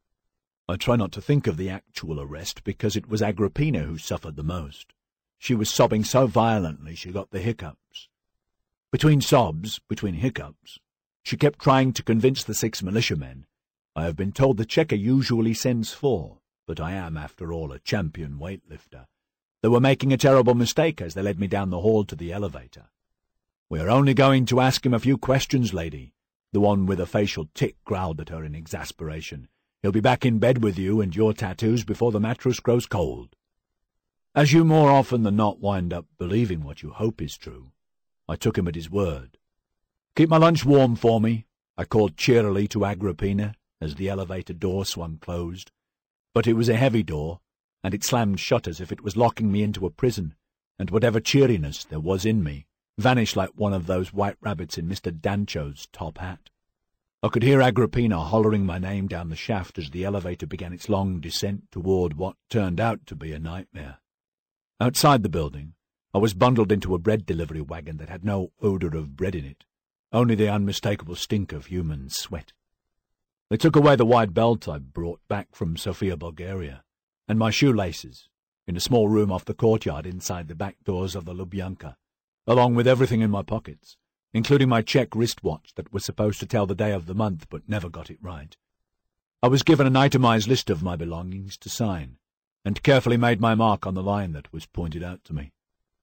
I try not to think of the actual arrest because it was Agrippina who suffered the most. She was sobbing so violently she got the hiccups. Between sobs, between hiccups, she kept trying to convince the 6 militiamen. I have been told the checker usually sends 4, but I am, after all, a champion weightlifter. They were making a terrible mistake as they led me down the hall to the elevator. "We are only going to ask him a few questions, lady," the one with a facial tic growled at her in exasperation. "He'll be back in bed with you and your tattoos before the mattress grows cold." As you more often than not wind up believing what you hope is true, I took him at his word. "Keep my lunch warm for me," I called cheerily to Agrippina as the elevator door swung closed. But it was a heavy door, and it slammed shut as if it was locking me into a prison, and whatever cheeriness there was in me vanished like one of those white rabbits in Mr. Dancho's top hat. I could hear Agrippina hollering my name down the shaft as the elevator began its long descent toward what turned out to be a nightmare. Outside the building, I was bundled into a bread delivery wagon that had no odour of bread in it, only the unmistakable stink of human sweat. They took away the wide belt I brought back from Sofia, Bulgaria, and my shoelaces, in a small room off the courtyard inside the back doors of the Lubyanka, along with everything in my pockets, including my Czech wristwatch that was supposed to tell the day of the month but never got it right. I was given an itemized list of my belongings to sign, and carefully made my mark on the line that was pointed out to me.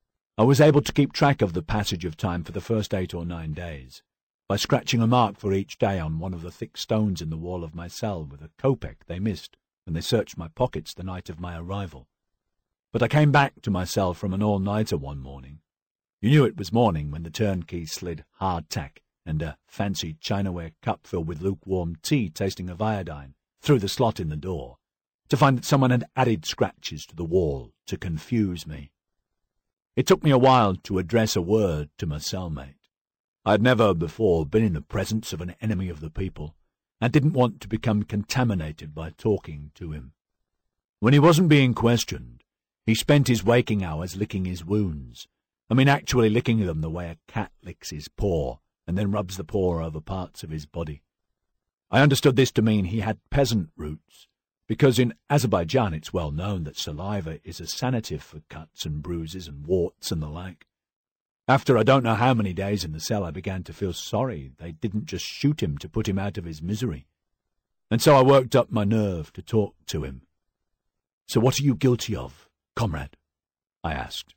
I was able to keep track of the passage of time for the first 8 or 9 days, by scratching a mark for each day on one of the thick stones in the wall of my cell with a kopeck they missed when they searched my pockets the night of my arrival. But I came back to my cell from an all-nighter one morning. You knew it was morning when the turnkey slid hardtack and a fancy chinaware cup filled with lukewarm tea tasting of iodine through the slot in the door, to find that someone had added scratches to the wall to confuse me. It took me a while to address a word to my cellmate. I had never before been in the presence of an enemy of the people, and didn't want to become contaminated by talking to him. When he wasn't being questioned, he spent his waking hours licking his wounds. I mean actually licking them the way a cat licks his paw, and then rubs the paw over parts of his body. I understood this to mean he had peasant roots, because in Azerbaijan it's well known that saliva is a sanative for cuts and bruises and warts and the like. After I don't know how many days in the cell, I began to feel sorry they didn't just shoot him to put him out of his misery. And so I worked up my nerve to talk to him. "So what are you guilty of, comrade?" I asked.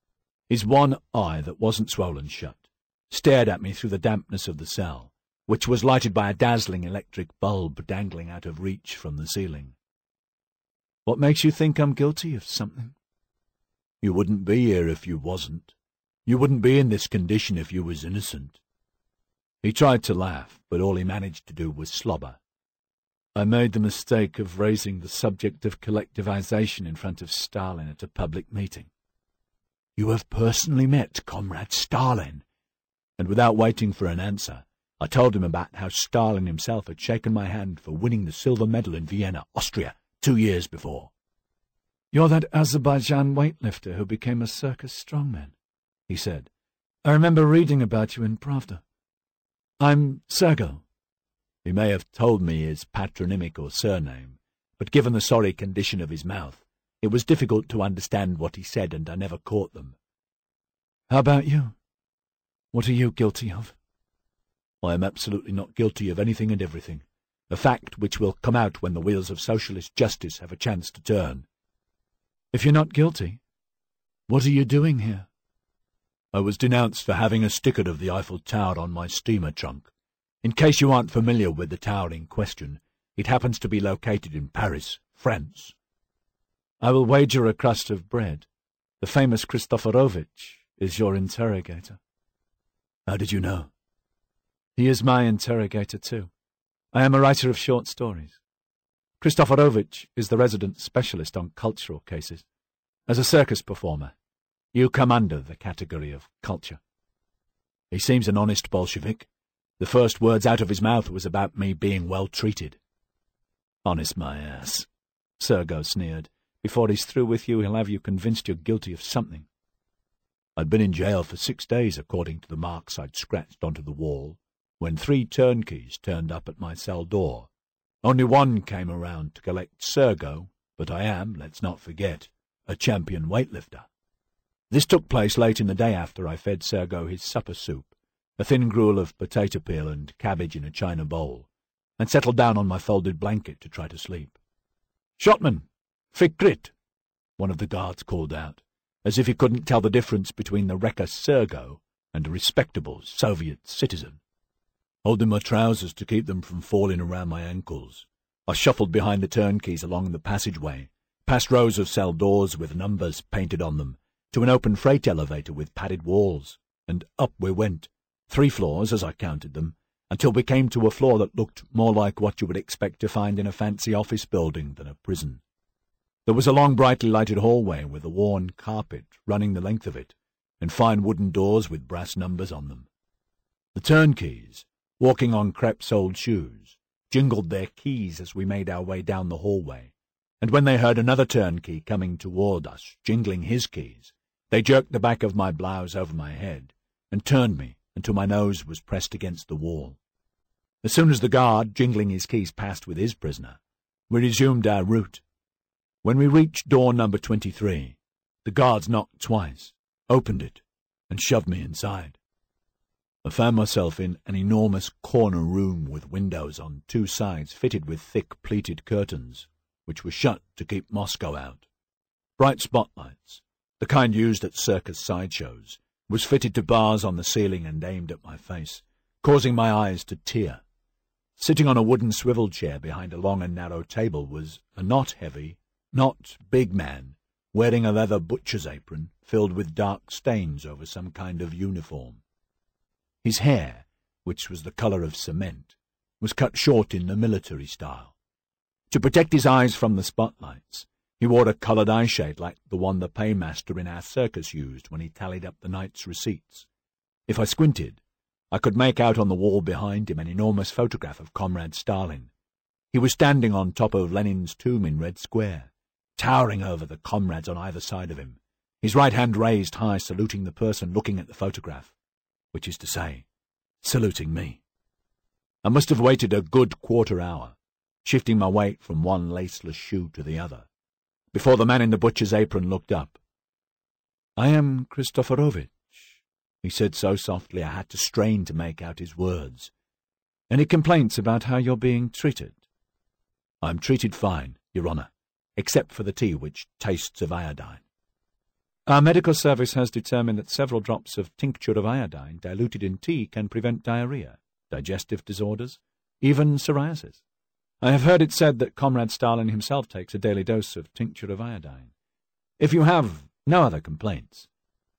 His one eye that wasn't swollen shut stared at me through the dampness of the cell, which was lighted by a dazzling electric bulb dangling out of reach from the ceiling. What makes you think I'm guilty of something? You wouldn't be here if you wasn't. You wouldn't be in this condition if you was innocent. He tried to laugh, but all he managed to do was slobber. I made the mistake of raising the subject of collectivization in front of Stalin at a public meeting. You have personally met Comrade Stalin? And without waiting for an answer, I told him about how Stalin himself had shaken my hand for winning the silver medal in Vienna, Austria, 2 years before. You're that Azerbaijan weightlifter who became a circus strongman, he said. I remember reading about you in Pravda. I'm Sergo. He may have told me his patronymic or surname, but given the sorry condition of his mouth, it was difficult to understand what he said, and I never caught them. How about you? What are you guilty of? I am absolutely not guilty of anything and everything, a fact which will come out when the wheels of socialist justice have a chance to turn. If you're not guilty, what are you doing here? I was denounced for having a sticker of the Eiffel Tower on my steamer trunk. In case you aren't familiar with the tower in question, it happens to be located in Paris, France. I will wager a crust of bread. The famous Kristoforovich is your interrogator. How did you know? He is my interrogator too. I am a writer of short stories. Kristoforovich is the resident specialist on cultural cases. As a circus performer, you come under the category of culture. He seems an honest Bolshevik. The first words out of his mouth was about me being well treated. Honest my ass, Sergo sneered. Before he's through with you, he'll have you convinced you're guilty of something. I'd been in jail for 6 days, according to the marks I'd scratched onto the wall, when 3 turnkeys turned up at my cell door. Only one came around to collect Sergo, but I am, let's not forget, a champion weightlifter. This took place late in the day after I fed Sergo his supper soup, a thin gruel of potato peel and cabbage in a china bowl, and settled down on my folded blanket to try to sleep. "Shotman! Fikrit!" one of the guards called out, as if he couldn't tell the difference between the wrecker Sergo and a respectable Soviet citizen. Holding my trousers to keep them from falling around my ankles, I shuffled behind the turnkeys along the passageway, past rows of cell doors with numbers painted on them, to an open freight elevator with padded walls, and up we went, 3 floors as I counted them, until we came to a floor that looked more like what you would expect to find in a fancy office building than a prison. There was a long, brightly lighted hallway with a worn carpet running the length of it, and fine wooden doors with brass numbers on them. The turnkeys, walking on crepe-soled shoes, jingled their keys as we made our way down the hallway, and when they heard another turnkey coming toward us, jingling his keys, they jerked the back of my blouse over my head and turned me until my nose was pressed against the wall. As soon as the guard, jingling his keys, passed with his prisoner, we resumed our route. When we reached door number 23, the guards knocked twice, opened it, and shoved me inside. I found myself in an enormous corner room with windows on 2 sides fitted with thick pleated curtains, which were shut to keep Moscow out. Bright spotlights, the kind used at circus sideshows, was fitted to bars on the ceiling and aimed at my face, causing my eyes to tear. Sitting on a wooden swivel chair behind a long and narrow table was a not heavy, not big man, wearing a leather butcher's apron filled with dark stains over some kind of uniform. His hair, which was the colour of cement, was cut short in the military style. To protect his eyes from the spotlights, he wore a coloured eye shade like the one the paymaster in our circus used when he tallied up the night's receipts. If I squinted, I could make out on the wall behind him an enormous photograph of Comrade Stalin. He was standing on top of Lenin's tomb in Red Square, towering over the comrades on either side of him, his right hand raised high, saluting the person looking at the photograph, which is to say, saluting me. I must have waited a good quarter hour, shifting my weight from one laceless shoe to the other, before the man in the butcher's apron looked up. "I am Kristoforovich," he said so softly I had to strain to make out his words. "Any complaints about how you're being treated?" "I'm treated fine, Your Honour, except for the tea, which tastes of iodine." "Our medical service has determined that several drops of tincture of iodine diluted in tea can prevent diarrhea, digestive disorders, even psoriasis. I have heard it said that Comrade Stalin himself takes a daily dose of tincture of iodine. If you have no other complaints.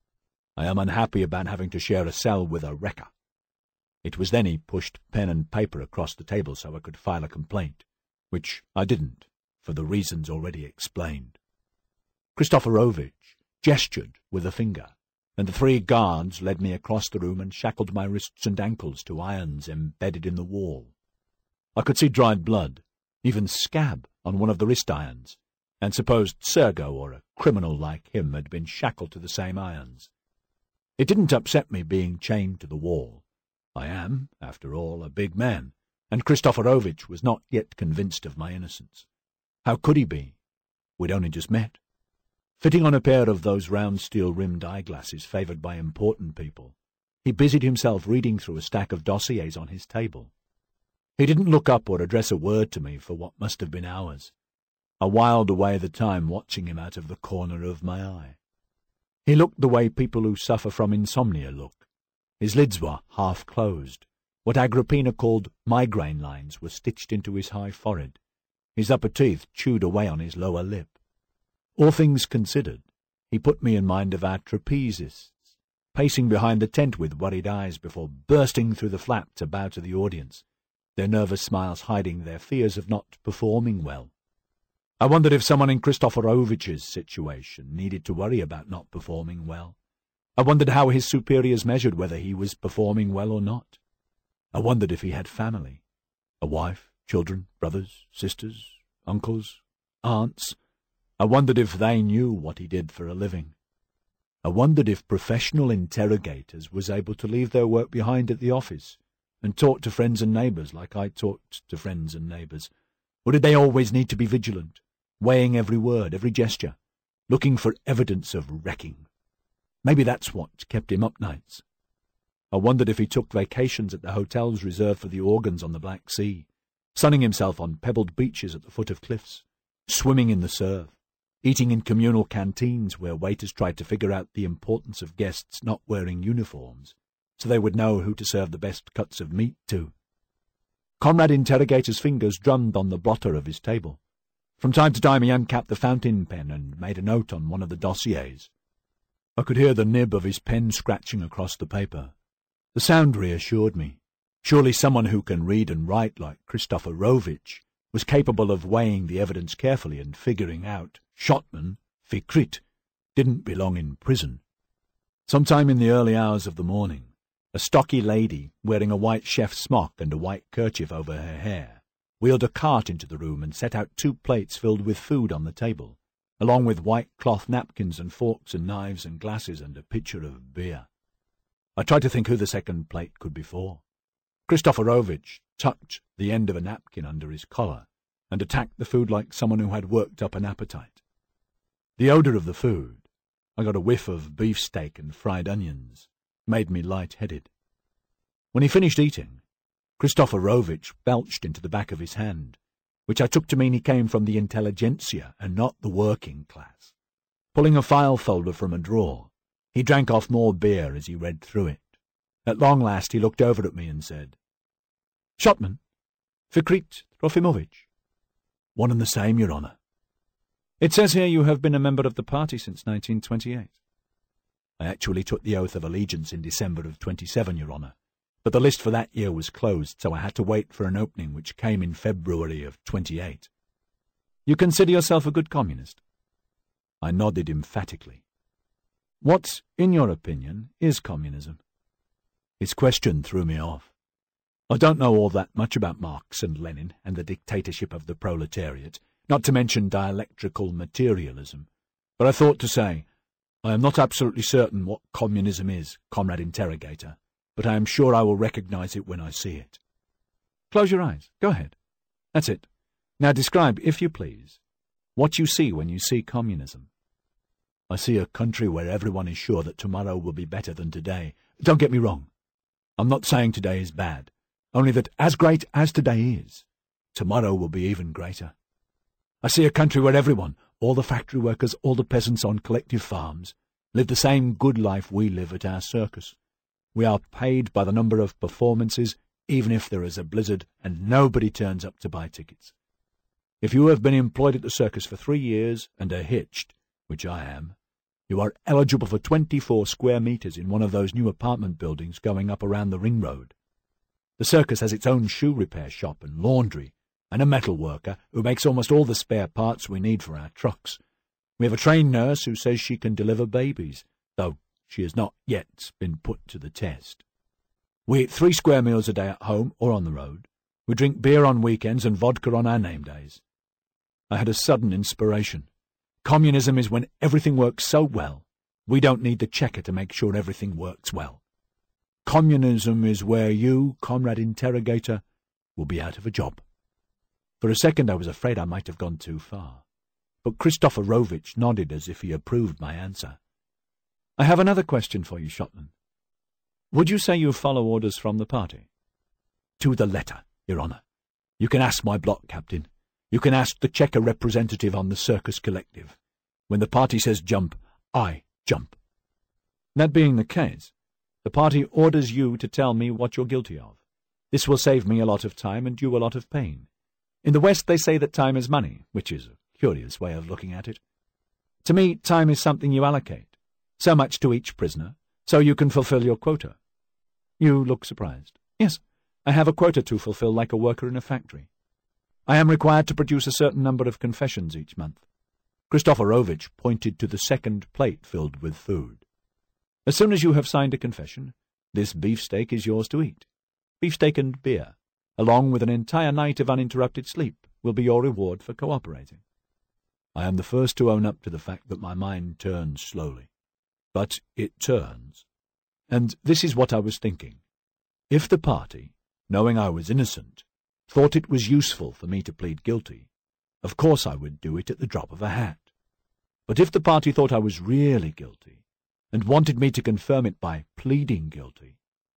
I am unhappy about having to share a cell with a wrecker. It was then he pushed pen and paper across the table so I could file a complaint, which I didn't, for the reasons already explained. Kristoforovich gestured with a finger, and the 3 guards led me across the room and shackled my wrists and ankles to irons embedded in the wall. I could see dried blood, even scab on one of the wrist irons, and supposed Sergo or a criminal like him had been shackled to the same irons. It didn't upset me being chained to the wall. I am, after all, a big man, and Kristoforovich was not yet convinced of my innocence. How could he be? We'd only just met. Fitting on a pair of those round steel-rimmed eyeglasses favoured by important people, he busied himself reading through a stack of dossiers on his table. He didn't look up or address a word to me for what must have been hours. I whiled away the time watching him out of the corner of my eye. He looked the way people who suffer from insomnia look. His lids were half closed. What Agrippina called migraine lines were stitched into his high forehead. His upper teeth chewed away on his lower lip. All things considered, he put me in mind of our trapezeists, pacing behind the tent with worried eyes before bursting through the flap to bow to the audience, their nervous smiles hiding their fears of not performing well. I wondered if someone in Kristoforovich's situation needed to worry about not performing well. I wondered how his superiors measured whether he was performing well or not. I wondered if he had family, a wife, children, brothers, sisters, uncles, aunts. I wondered if they knew what he did for a living. I wondered if professional interrogators was able to leave their work behind at the office and talk to friends and neighbours like I talked to friends and neighbours. Or did they always need to be vigilant, weighing every word, every gesture, looking for evidence of wrecking? Maybe that's what kept him up nights. I wondered if he took vacations at the hotels reserved for the organs on the Black Sea, sunning himself on pebbled beaches at the foot of cliffs, swimming in the surf, eating in communal canteens where waiters tried to figure out the importance of guests not wearing uniforms, so they would know who to serve the best cuts of meat to. Comrade Interrogator's fingers drummed on the blotter of his table. From time to time he uncapped the fountain pen and made a note on one of the dossiers. I could hear the nib of his pen scratching across the paper. The sound reassured me. Surely someone who can read and write like Kristoforovich was capable of weighing the evidence carefully and figuring out Shotman, Fikrit, didn't belong in prison. Sometime in the early hours of the morning, a stocky lady, wearing a white chef's smock and a white kerchief over her hair, wheeled a cart into the room and set out 2 plates filled with food on the table, along with white cloth napkins and forks and knives and glasses and a pitcher of beer. I tried to think who the second plate could be for. Kristoforovich tucked the end of a napkin under his collar and attacked the food like someone who had worked up an appetite. The odour of the food, I got a whiff of beefsteak and fried onions, made me light-headed. When he finished eating, Kristoforovich belched into the back of his hand, which I took to mean he came from the intelligentsia and not the working class. Pulling a file folder from a drawer, he drank off more beer as he read through it. At long last he looked over at me and said, "Shotman, Fikrit Trofimovich." "One and the same, Your Honour." "It says here you have been a member of the party since 1928. "I actually took the oath of allegiance in December of 27, Your Honour, but the list for that year was closed, so I had to wait for an opening which came in February of 28. "You consider yourself a good communist?" I nodded emphatically. "What, in your opinion, is communism?" His question threw me off. I don't know all that much about Marx and Lenin and the dictatorship of the proletariat, not to mention dialectical materialism, but I thought to say, "I am not absolutely certain what communism is, Comrade Interrogator, but I am sure I will recognize it when I see it." "Close your eyes. Go ahead. That's it. Now describe, if you please, what you see when you see communism." "I see a country where everyone is sure that tomorrow will be better than today. Don't get me wrong. I'm not saying today is bad, only that as great as today is, tomorrow will be even greater. I see a country where everyone, all the factory workers, all the peasants on collective farms, live the same good life we live at our circus. We are paid by the number of performances, even if there is a blizzard and nobody turns up to buy tickets. If you have been employed at the circus for 3 years and are hitched, which I am, you are eligible for 24 square meters in one of those new apartment buildings going up around the ring road. The circus has its own shoe repair shop and laundry, and a metal worker who makes almost all the spare parts we need for our trucks. We have a trained nurse who says she can deliver babies, though she has not yet been put to the test. We eat 3 square meals a day at home or on the road. We drink beer on weekends and vodka on our name days. I had a sudden inspiration. Communism is when everything works so well, we don't need the checker to make sure everything works well. Communism is where you, Comrade Interrogator, will be out of a job. For a second I was afraid I might have gone too far, but Kristoforovich nodded as if he approved my answer. I have another question for you, Shotman. Would you say you follow orders from the party? To the letter, Your Honour. You can ask my block captain. You can ask the checker representative on the Circus Collective. When the party says jump, I jump. That being the case, the party orders you to tell me what you're guilty of. This will save me a lot of time and you a lot of pain. In the West they say that time is money, which is a curious way of looking at it. To me, time is something you allocate. So much to each prisoner, so you can fulfill your quota. You look surprised. Yes, I have a quota to fulfill like a worker in a factory. I am required to produce a certain number of confessions each month. Kristoforovich pointed to the second plate filled with food. As soon as you have signed a confession, this beefsteak is yours to eat. Beefsteak and beer, along with an entire night of uninterrupted sleep, will be your reward for cooperating. I am the first to own up to the fact that my mind turns slowly. But it turns. And this is what I was thinking. If the party, knowing I was innocent, thought it was useful for me to plead guilty, of course I would do it at the drop of a hat. But if the party thought I was really guilty, and wanted me to confirm it by pleading guilty,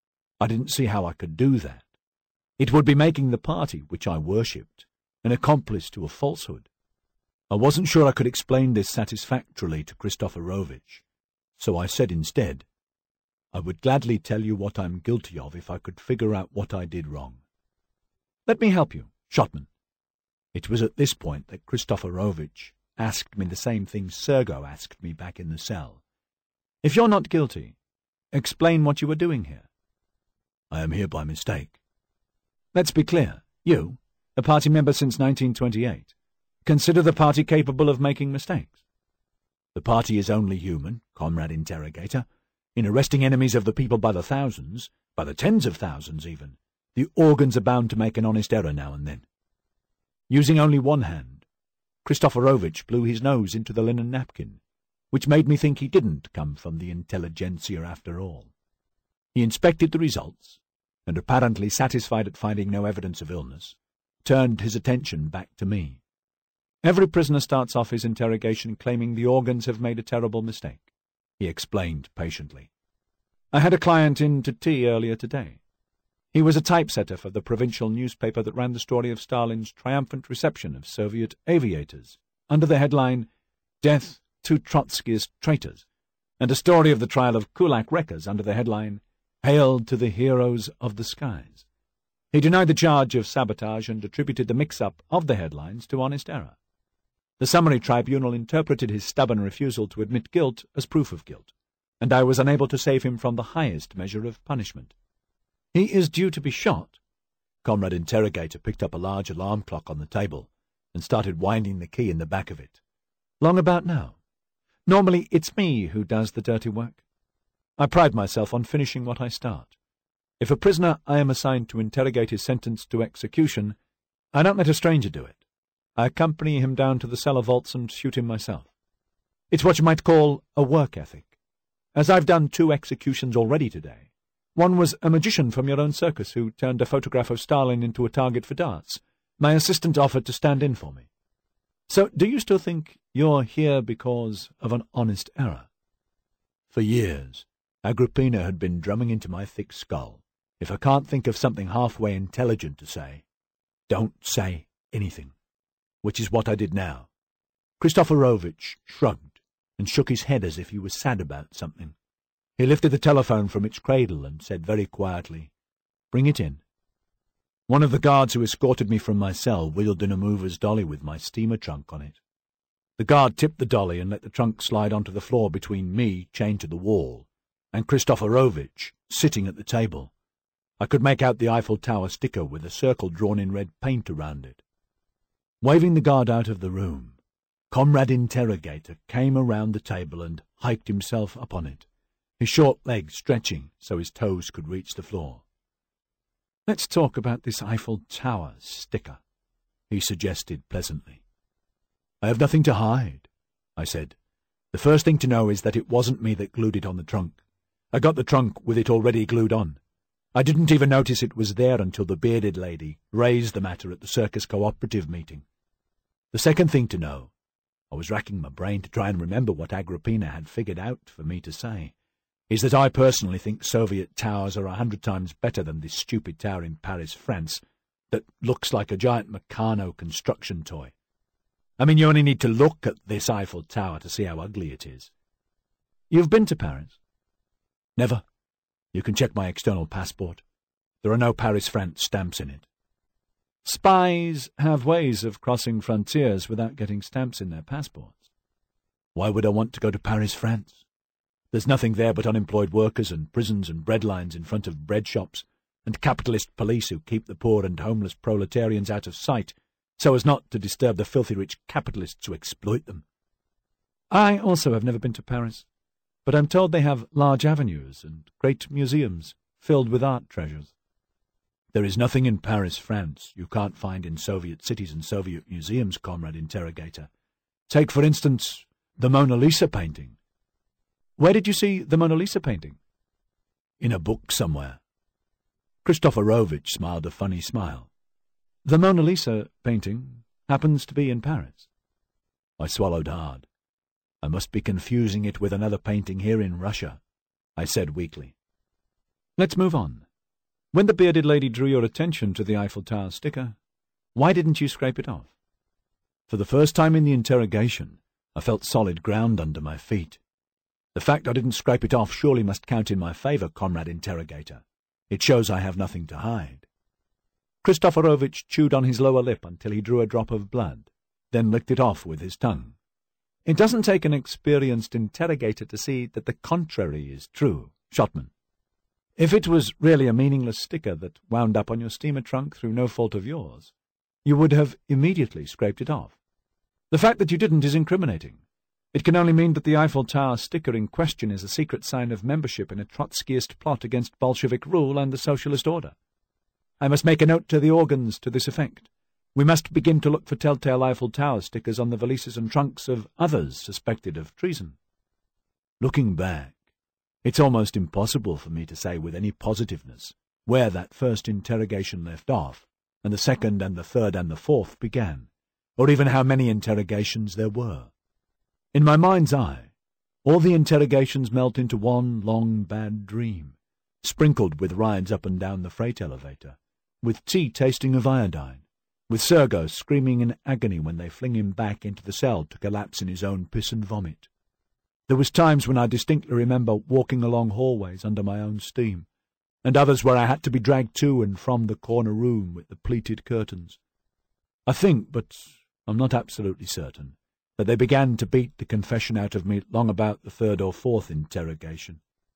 I didn't see how I could do that. It would be making the party, which I worshipped, an accomplice to a falsehood. I wasn't sure I could explain this satisfactorily to Kristoforovich, so I said instead, I would gladly tell you what I'm guilty of if I could figure out what I did wrong. Let me help you, Shotman. It was at this point that Kristoforovich asked me the same thing Sergo asked me back in the cell. If you're not guilty, explain what you were doing here. I am here by mistake. Let's be clear. You, a party member since 1928, consider the party capable of making mistakes. The party is only human, Comrade Interrogator. In arresting enemies of the people by the thousands, by the tens of thousands even, the organs are bound to make an honest error now and then. Using only one hand, Kristoforovich blew his nose into the linen napkin, which made me think he didn't come from the intelligentsia after all. He inspected the results, and apparently satisfied at finding no evidence of illness, turned his attention back to me. Every prisoner starts off his interrogation claiming the organs have made a terrible mistake, he explained patiently. I had a client in to tea earlier today. He was a typesetter for the provincial newspaper that ran the story of Stalin's triumphant reception of Soviet aviators, under the headline, Death to Trotskyist Traitors, and a story of the trial of Kulak wreckers under the headline, Hail to the Heroes of the Skies. He denied the charge of sabotage and attributed the mix-up of the headlines to honest error. The summary tribunal interpreted his stubborn refusal to admit guilt as proof of guilt, and I was unable to save him from the highest measure of punishment. He is due to be shot. Comrade Interrogator picked up a large alarm clock on the table and started winding the key in the back of it. Long about now. Normally it's me who does the dirty work. I pride myself on finishing what I start. If a prisoner I am assigned to interrogate is sentenced to execution, I don't let a stranger do it. I accompany him down to the cellar vaults and shoot him myself. It's what you might call a work ethic. As I've done 2 executions already today, one was a magician from your own circus who turned a photograph of Stalin into a target for darts. My assistant offered to stand in for me. So do you still think you're here because of an honest error? For years, Agrippina had been drumming into my thick skull. If I can't think of something halfway intelligent to say, don't say anything. Which is what I did now. Kristoforovich shrugged and shook his head as if he was sad about something. He lifted the telephone from its cradle and said very quietly, Bring it in. One of the guards who escorted me from my cell wheeled in a mover's dolly with my steamer trunk on it. The guard tipped the dolly and let the trunk slide onto the floor between me, chained to the wall, and Kristoforovich, sitting at the table. I could make out the Eiffel Tower sticker with a circle drawn in red paint around it. Waving the guard out of the room, Comrade Interrogator came around the table and hiked himself up on it, his short legs stretching so his toes could reach the floor. "Let's talk about this Eiffel Tower sticker," he suggested pleasantly. "I have nothing to hide," I said. "The first thing to know is that it wasn't me that glued it on the trunk. I got the trunk with it already glued on. I didn't even notice it was there until the bearded lady raised the matter at the Circus Cooperative meeting. The second thing to know," I was racking my brain to try and remember what Agrippina had figured out for me to say, "is that I personally think Soviet towers are 100 times better than this stupid tower in Paris, France, that looks like a giant Meccano construction toy. I mean, you only need to look at this Eiffel Tower to see how ugly it is." "You've been to Paris?" "Never. You can check my external passport. There are no Paris, France stamps in it." "Spies have ways of crossing frontiers without getting stamps in their passports." "Why would I want to go to Paris, France? There's nothing there but unemployed workers and prisons and bread lines in front of bread shops, and capitalist police who keep the poor and homeless proletarians out of sight so as not to disturb the filthy rich capitalists who exploit them." "I also have never been to Paris, but I'm told they have large avenues and great museums filled with art treasures." "There is nothing in Paris, France, you can't find in Soviet cities and Soviet museums, Comrade Interrogator. Take, for instance, the Mona Lisa painting." "Where did you see the Mona Lisa painting?" "In a book somewhere." Kristoforovich smiled a funny smile. "The Mona Lisa painting happens to be in Paris." I swallowed hard. "I must be confusing it with another painting here in Russia," I said weakly. "Let's move on. When the bearded lady drew your attention to the Eiffel Tower sticker, why didn't you scrape it off?" For the first time in the interrogation, I felt solid ground under my feet. The fact I didn't scrape it off surely must count in my favour, Comrade Interrogator. It shows I have nothing to hide. Kristoforovich chewed on his lower lip until he drew a drop of blood, then licked it off with his tongue. "It doesn't take an experienced interrogator to see that the contrary is true, Shotman. If it was really a meaningless sticker that wound up on your steamer trunk through no fault of yours, you would have immediately scraped it off. The fact that you didn't is incriminating. It can only mean that the Eiffel Tower sticker in question is a secret sign of membership in a Trotskyist plot against Bolshevik rule and the socialist order. I must make a note to the organs to this effect. We must begin to look for telltale Eiffel Tower stickers on the valises and trunks of others suspected of treason." Looking back, it's almost impossible for me to say with any positiveness where that first interrogation left off, and the second and the third and the fourth began, or even how many interrogations there were. In my mind's eye, all the interrogations melt into one long bad dream, sprinkled with rides up and down the freight elevator, with tea tasting of iodine, with Sergo screaming in agony when they fling him back into the cell to collapse in his own piss and vomit. There was times when I distinctly remember walking along hallways under my own steam, and others where I had to be dragged to and from the corner room with the pleated curtains. I think, but I'm not absolutely certain, that they began to beat the confession out of me long about the third or fourth interrogation.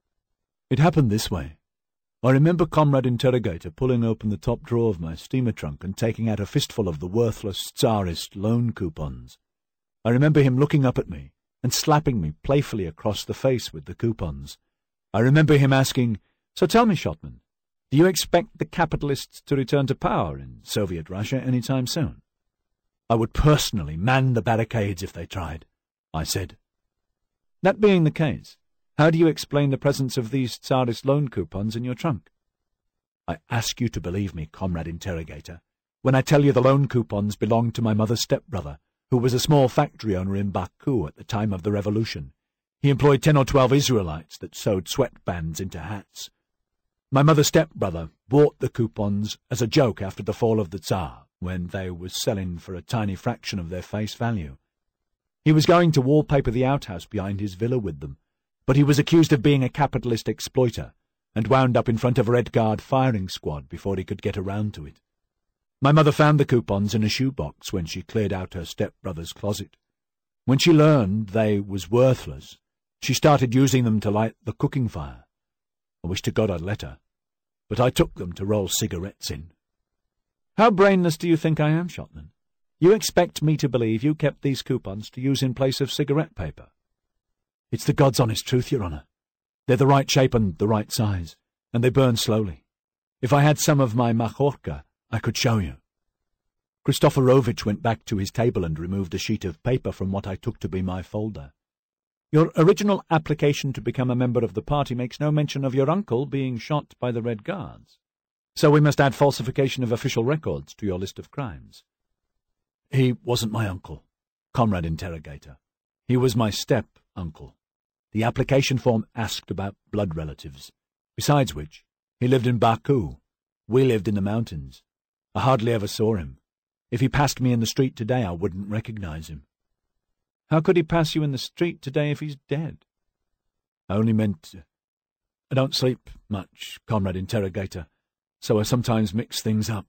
It happened this way. I remember Comrade Interrogator pulling open the top drawer of my steamer trunk and taking out a fistful of the worthless Tsarist loan coupons. I remember him looking up at me and slapping me playfully across the face with the coupons. I remember him asking, "So tell me, Shotman, do you expect the capitalists to return to power in Soviet Russia any time soon?" "I would personally man the barricades if they tried," I said. "That being the case, how do you explain the presence of these Tsarist loan coupons in your trunk?" "I ask you to believe me, Comrade Interrogator, when I tell you the loan coupons belonged to my mother's stepbrother, who was a small factory owner in Baku at the time of the revolution. He employed 10 or 12 Israelites that sewed sweatbands into hats. My mother's stepbrother bought the coupons as a joke after the fall of the Tsar, when they was selling for a tiny fraction of their face value. He was going to wallpaper the outhouse behind his villa with them, but he was accused of being a capitalist exploiter, and wound up in front of a Red Guard firing squad before he could get around to it. My mother found the coupons in a shoebox when she cleared out her stepbrother's closet. When she learned they was worthless, she started using them to light the cooking fire. I wish to God I'd let her, but I took them to roll cigarettes in. How brainless do you think I am, Shotman? You expect me to believe you kept these coupons to use in place of cigarette paper? It's the God's honest truth, Your Honour. They're the right shape and the right size, and they burn slowly. If I had some of my Machorka, I could show you. Kristoforovich went back to his table and removed a sheet of paper from what I took to be my folder. Your original application to become a member of the party makes no mention of your uncle being shot by the Red Guards. So we must add falsification of official records to your list of crimes. He wasn't my uncle, Comrade Interrogator. He was my step-uncle. The application form asked about blood relatives. Besides which, he lived in Baku. We lived in the mountains. I hardly ever saw him. If he passed me in the street today, I wouldn't recognize him. How could he pass you in the street today if he's dead? I only meant... I don't sleep much, Comrade Interrogator, so I sometimes mix things up.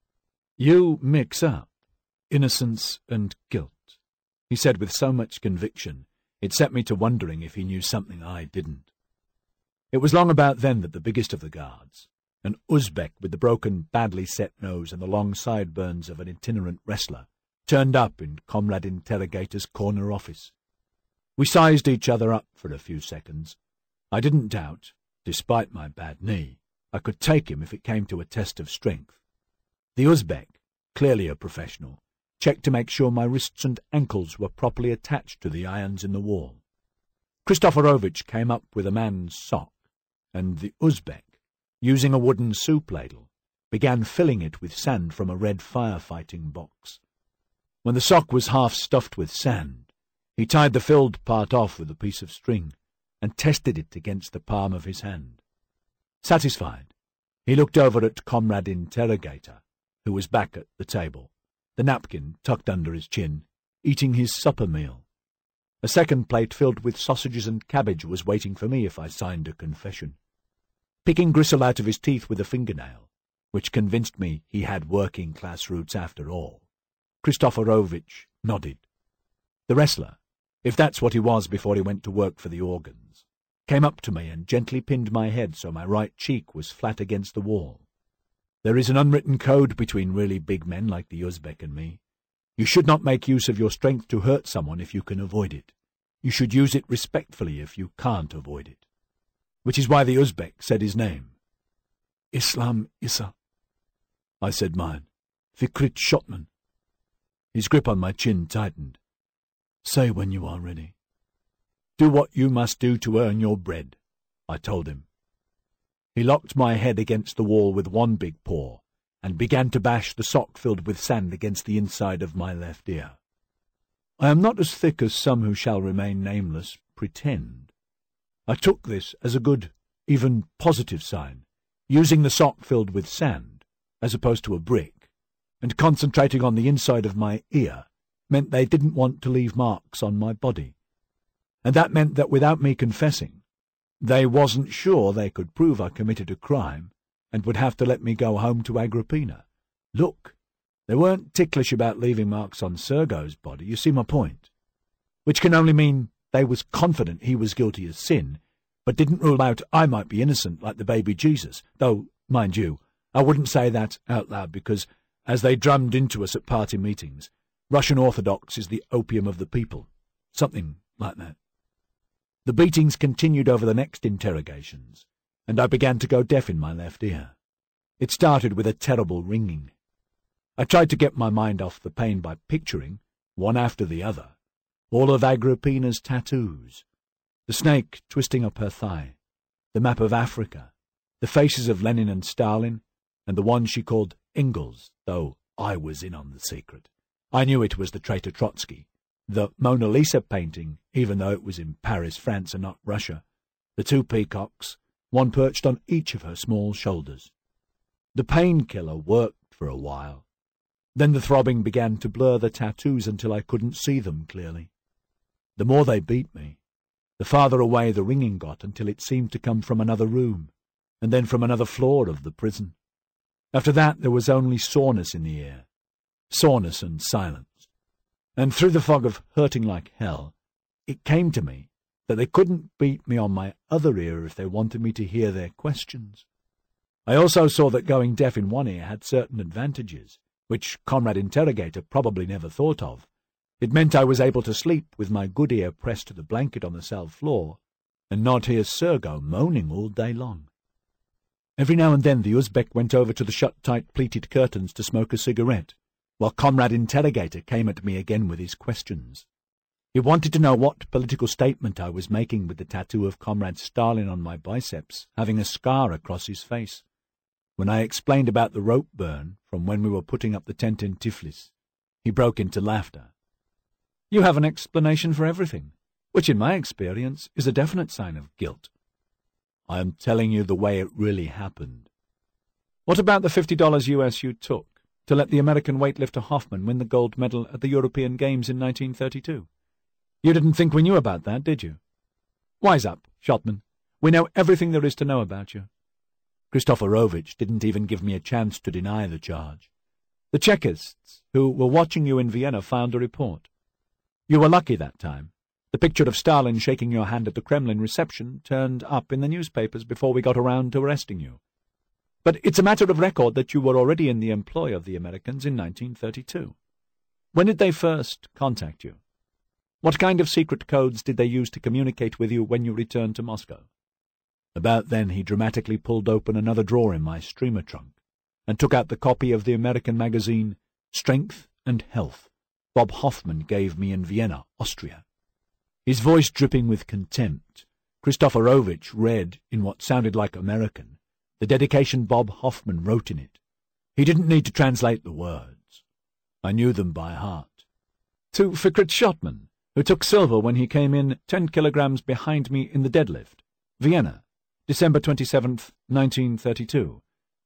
You mix up innocence and guilt, he said with so much conviction, it set me to wondering if he knew something I didn't. It was long about then that the biggest of the guards, an Uzbek with the broken, badly set nose and the long sideburns of an itinerant wrestler, turned up in Comrade Interrogator's corner office. We sized each other up for a few seconds. I didn't doubt, despite my bad knee, I could take him if it came to a test of strength. The Uzbek, clearly a professional, checked to make sure my wrists and ankles were properly attached to the irons in the wall. Kristoforovich came up with a man's sock, and the Uzbek, using a wooden soup ladle, began filling it with sand from a red firefighting box. When the sock was half stuffed with sand, he tied the filled part off with a piece of string and tested it against the palm of his hand. Satisfied, he looked over at Comrade Interrogator, who was back at the table, the napkin tucked under his chin, eating his supper meal. A second plate filled with sausages and cabbage was waiting for me if I signed a confession. Picking gristle out of his teeth with a fingernail, which convinced me he had working-class roots after all, Kristoforovich nodded. The wrestler, if that's what he was before he went to work for the organs, came up to me and gently pinned my head so my right cheek was flat against the wall. There is an unwritten code between really big men like the Uzbek and me. You should not make use of your strength to hurt someone if you can avoid it. You should use it respectfully if you can't avoid it. Which is why the Uzbek said his name. Islam Issa. I said mine. Fikrit Shotman. His grip on my chin tightened. Say when you are ready. Do what you must do to earn your bread, I told him. He locked my head against the wall with one big paw and began to bash the sock filled with sand against the inside of my left ear. I am not as thick as some who shall remain nameless pretend. I took this as a good, even positive sign, using the sock filled with sand, as opposed to a brick, and concentrating on the inside of my ear meant they didn't want to leave marks on my body. And that meant that without me confessing, they wasn't sure they could prove I committed a crime and would have to let me go home to Agrippina. Look, they weren't ticklish about leaving marks on Sergo's body, you see my point. Which can only mean they was confident he was guilty of sin, but didn't rule out I might be innocent like the baby Jesus, though, mind you, I wouldn't say that out loud because, as they drummed into us at party meetings, Russian Orthodox is the opium of the people. Something like that. The beatings continued over the next interrogations, and I began to go deaf in my left ear. It started with a terrible ringing. I tried to get my mind off the pain by picturing, one after the other, all of Agrippina's tattoos, the snake twisting up her thigh, the map of Africa, the faces of Lenin and Stalin, and the one she called Engels, though I was in on the secret. I knew it was the traitor Trotsky, the Mona Lisa painting, even though it was in Paris, France, and not Russia, the two peacocks, one perched on each of her small shoulders. The painkiller worked for a while. Then the throbbing began to blur the tattoos until I couldn't see them clearly. The more they beat me, the farther away the ringing got until it seemed to come from another room, and then from another floor of the prison. After that there was only soreness in the ear. Soreness and silence. And through the fog of hurting like hell, it came to me that they couldn't beat me on my other ear if they wanted me to hear their questions. I also saw that going deaf in one ear had certain advantages, which Comrade Interrogator probably never thought of. It meant I was able to sleep with my good ear pressed to the blanket on the cell floor, and not hear Sergo moaning all day long. Every now and then the Uzbek went over to the shut-tight pleated curtains to smoke a cigarette, while Comrade Interrogator came at me again with his questions. He wanted to know what political statement I was making with the tattoo of Comrade Stalin on my biceps, having a scar across his face. When I explained about the rope burn from when we were putting up the tent in Tiflis, he broke into laughter. You have an explanation for everything, which in my experience is a definite sign of guilt. I am telling you the way it really happened. What about the $50 US you took to let the American weightlifter Hoffman win the gold medal at the European Games in 1932? You didn't think we knew about that, did you? Wise up, Shotman. We know everything there is to know about you. Kristoforovich didn't even give me a chance to deny the charge. The Chekists, who were watching you in Vienna, filed a report. You were lucky that time. The picture of Stalin shaking your hand at the Kremlin reception turned up in the newspapers before we got around to arresting you. But it's a matter of record that you were already in the employ of the Americans in 1932. When did they first contact you? What kind of secret codes did they use to communicate with you when you returned to Moscow? About then he dramatically pulled open another drawer in my streamer trunk and took out the copy of the American magazine Strength and Health Bob Hoffman gave me in Vienna, Austria. His voice dripping with contempt, Kristoforovich read, in what sounded like American, the dedication Bob Hoffman wrote in it. He didn't need to translate the words. I knew them by heart. To Fikret Shotman, who took silver when he came in 10 kilograms behind me in the deadlift, Vienna, December 27th, 1932.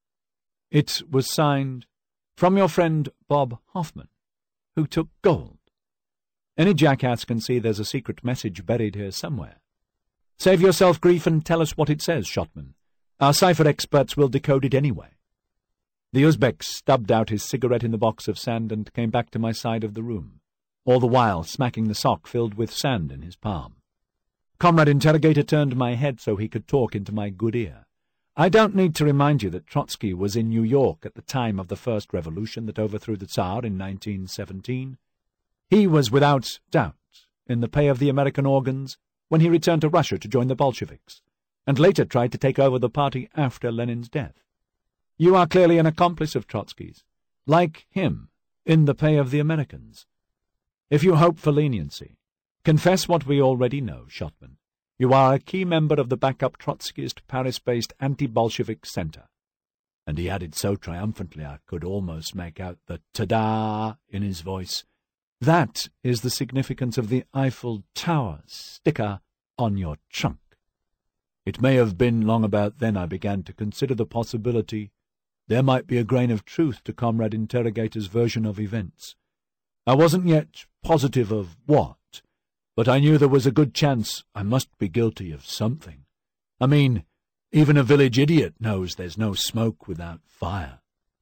It was signed, From your friend Bob Hoffman, who took gold. Any jackass can see there's a secret message buried here somewhere. Save yourself grief and tell us what it says, Shotman. Our cipher experts will decode it anyway. The Uzbek stubbed out his cigarette in the box of sand and came back to my side of the room, all the while smacking the sock filled with sand in his palm. Comrade Interrogator turned my head so he could talk into my good ear. I don't need to remind you that Trotsky was in New York at the time of the first revolution that overthrew the Tsar in 1917. He was without doubt in the pay of the American organs when he returned to Russia to join the Bolsheviks, and later tried to take over the party after Lenin's death. You are clearly an accomplice of Trotsky's, like him, in the pay of the Americans. If you hope for leniency, confess what we already know, Shotman. You are a key member of the backup Trotskyist Paris-based anti-Bolshevik Center. And he added so triumphantly I could almost make out the ta-da in his voice. That is the significance of the Eiffel Tower sticker on your trunk. It may have been long about then I began to consider the possibility there might be a grain of truth to Comrade Interrogator's version of events. I wasn't yet positive of what, but I knew there was a good chance I must be guilty of something. I mean, even a village idiot knows there's no smoke without fire.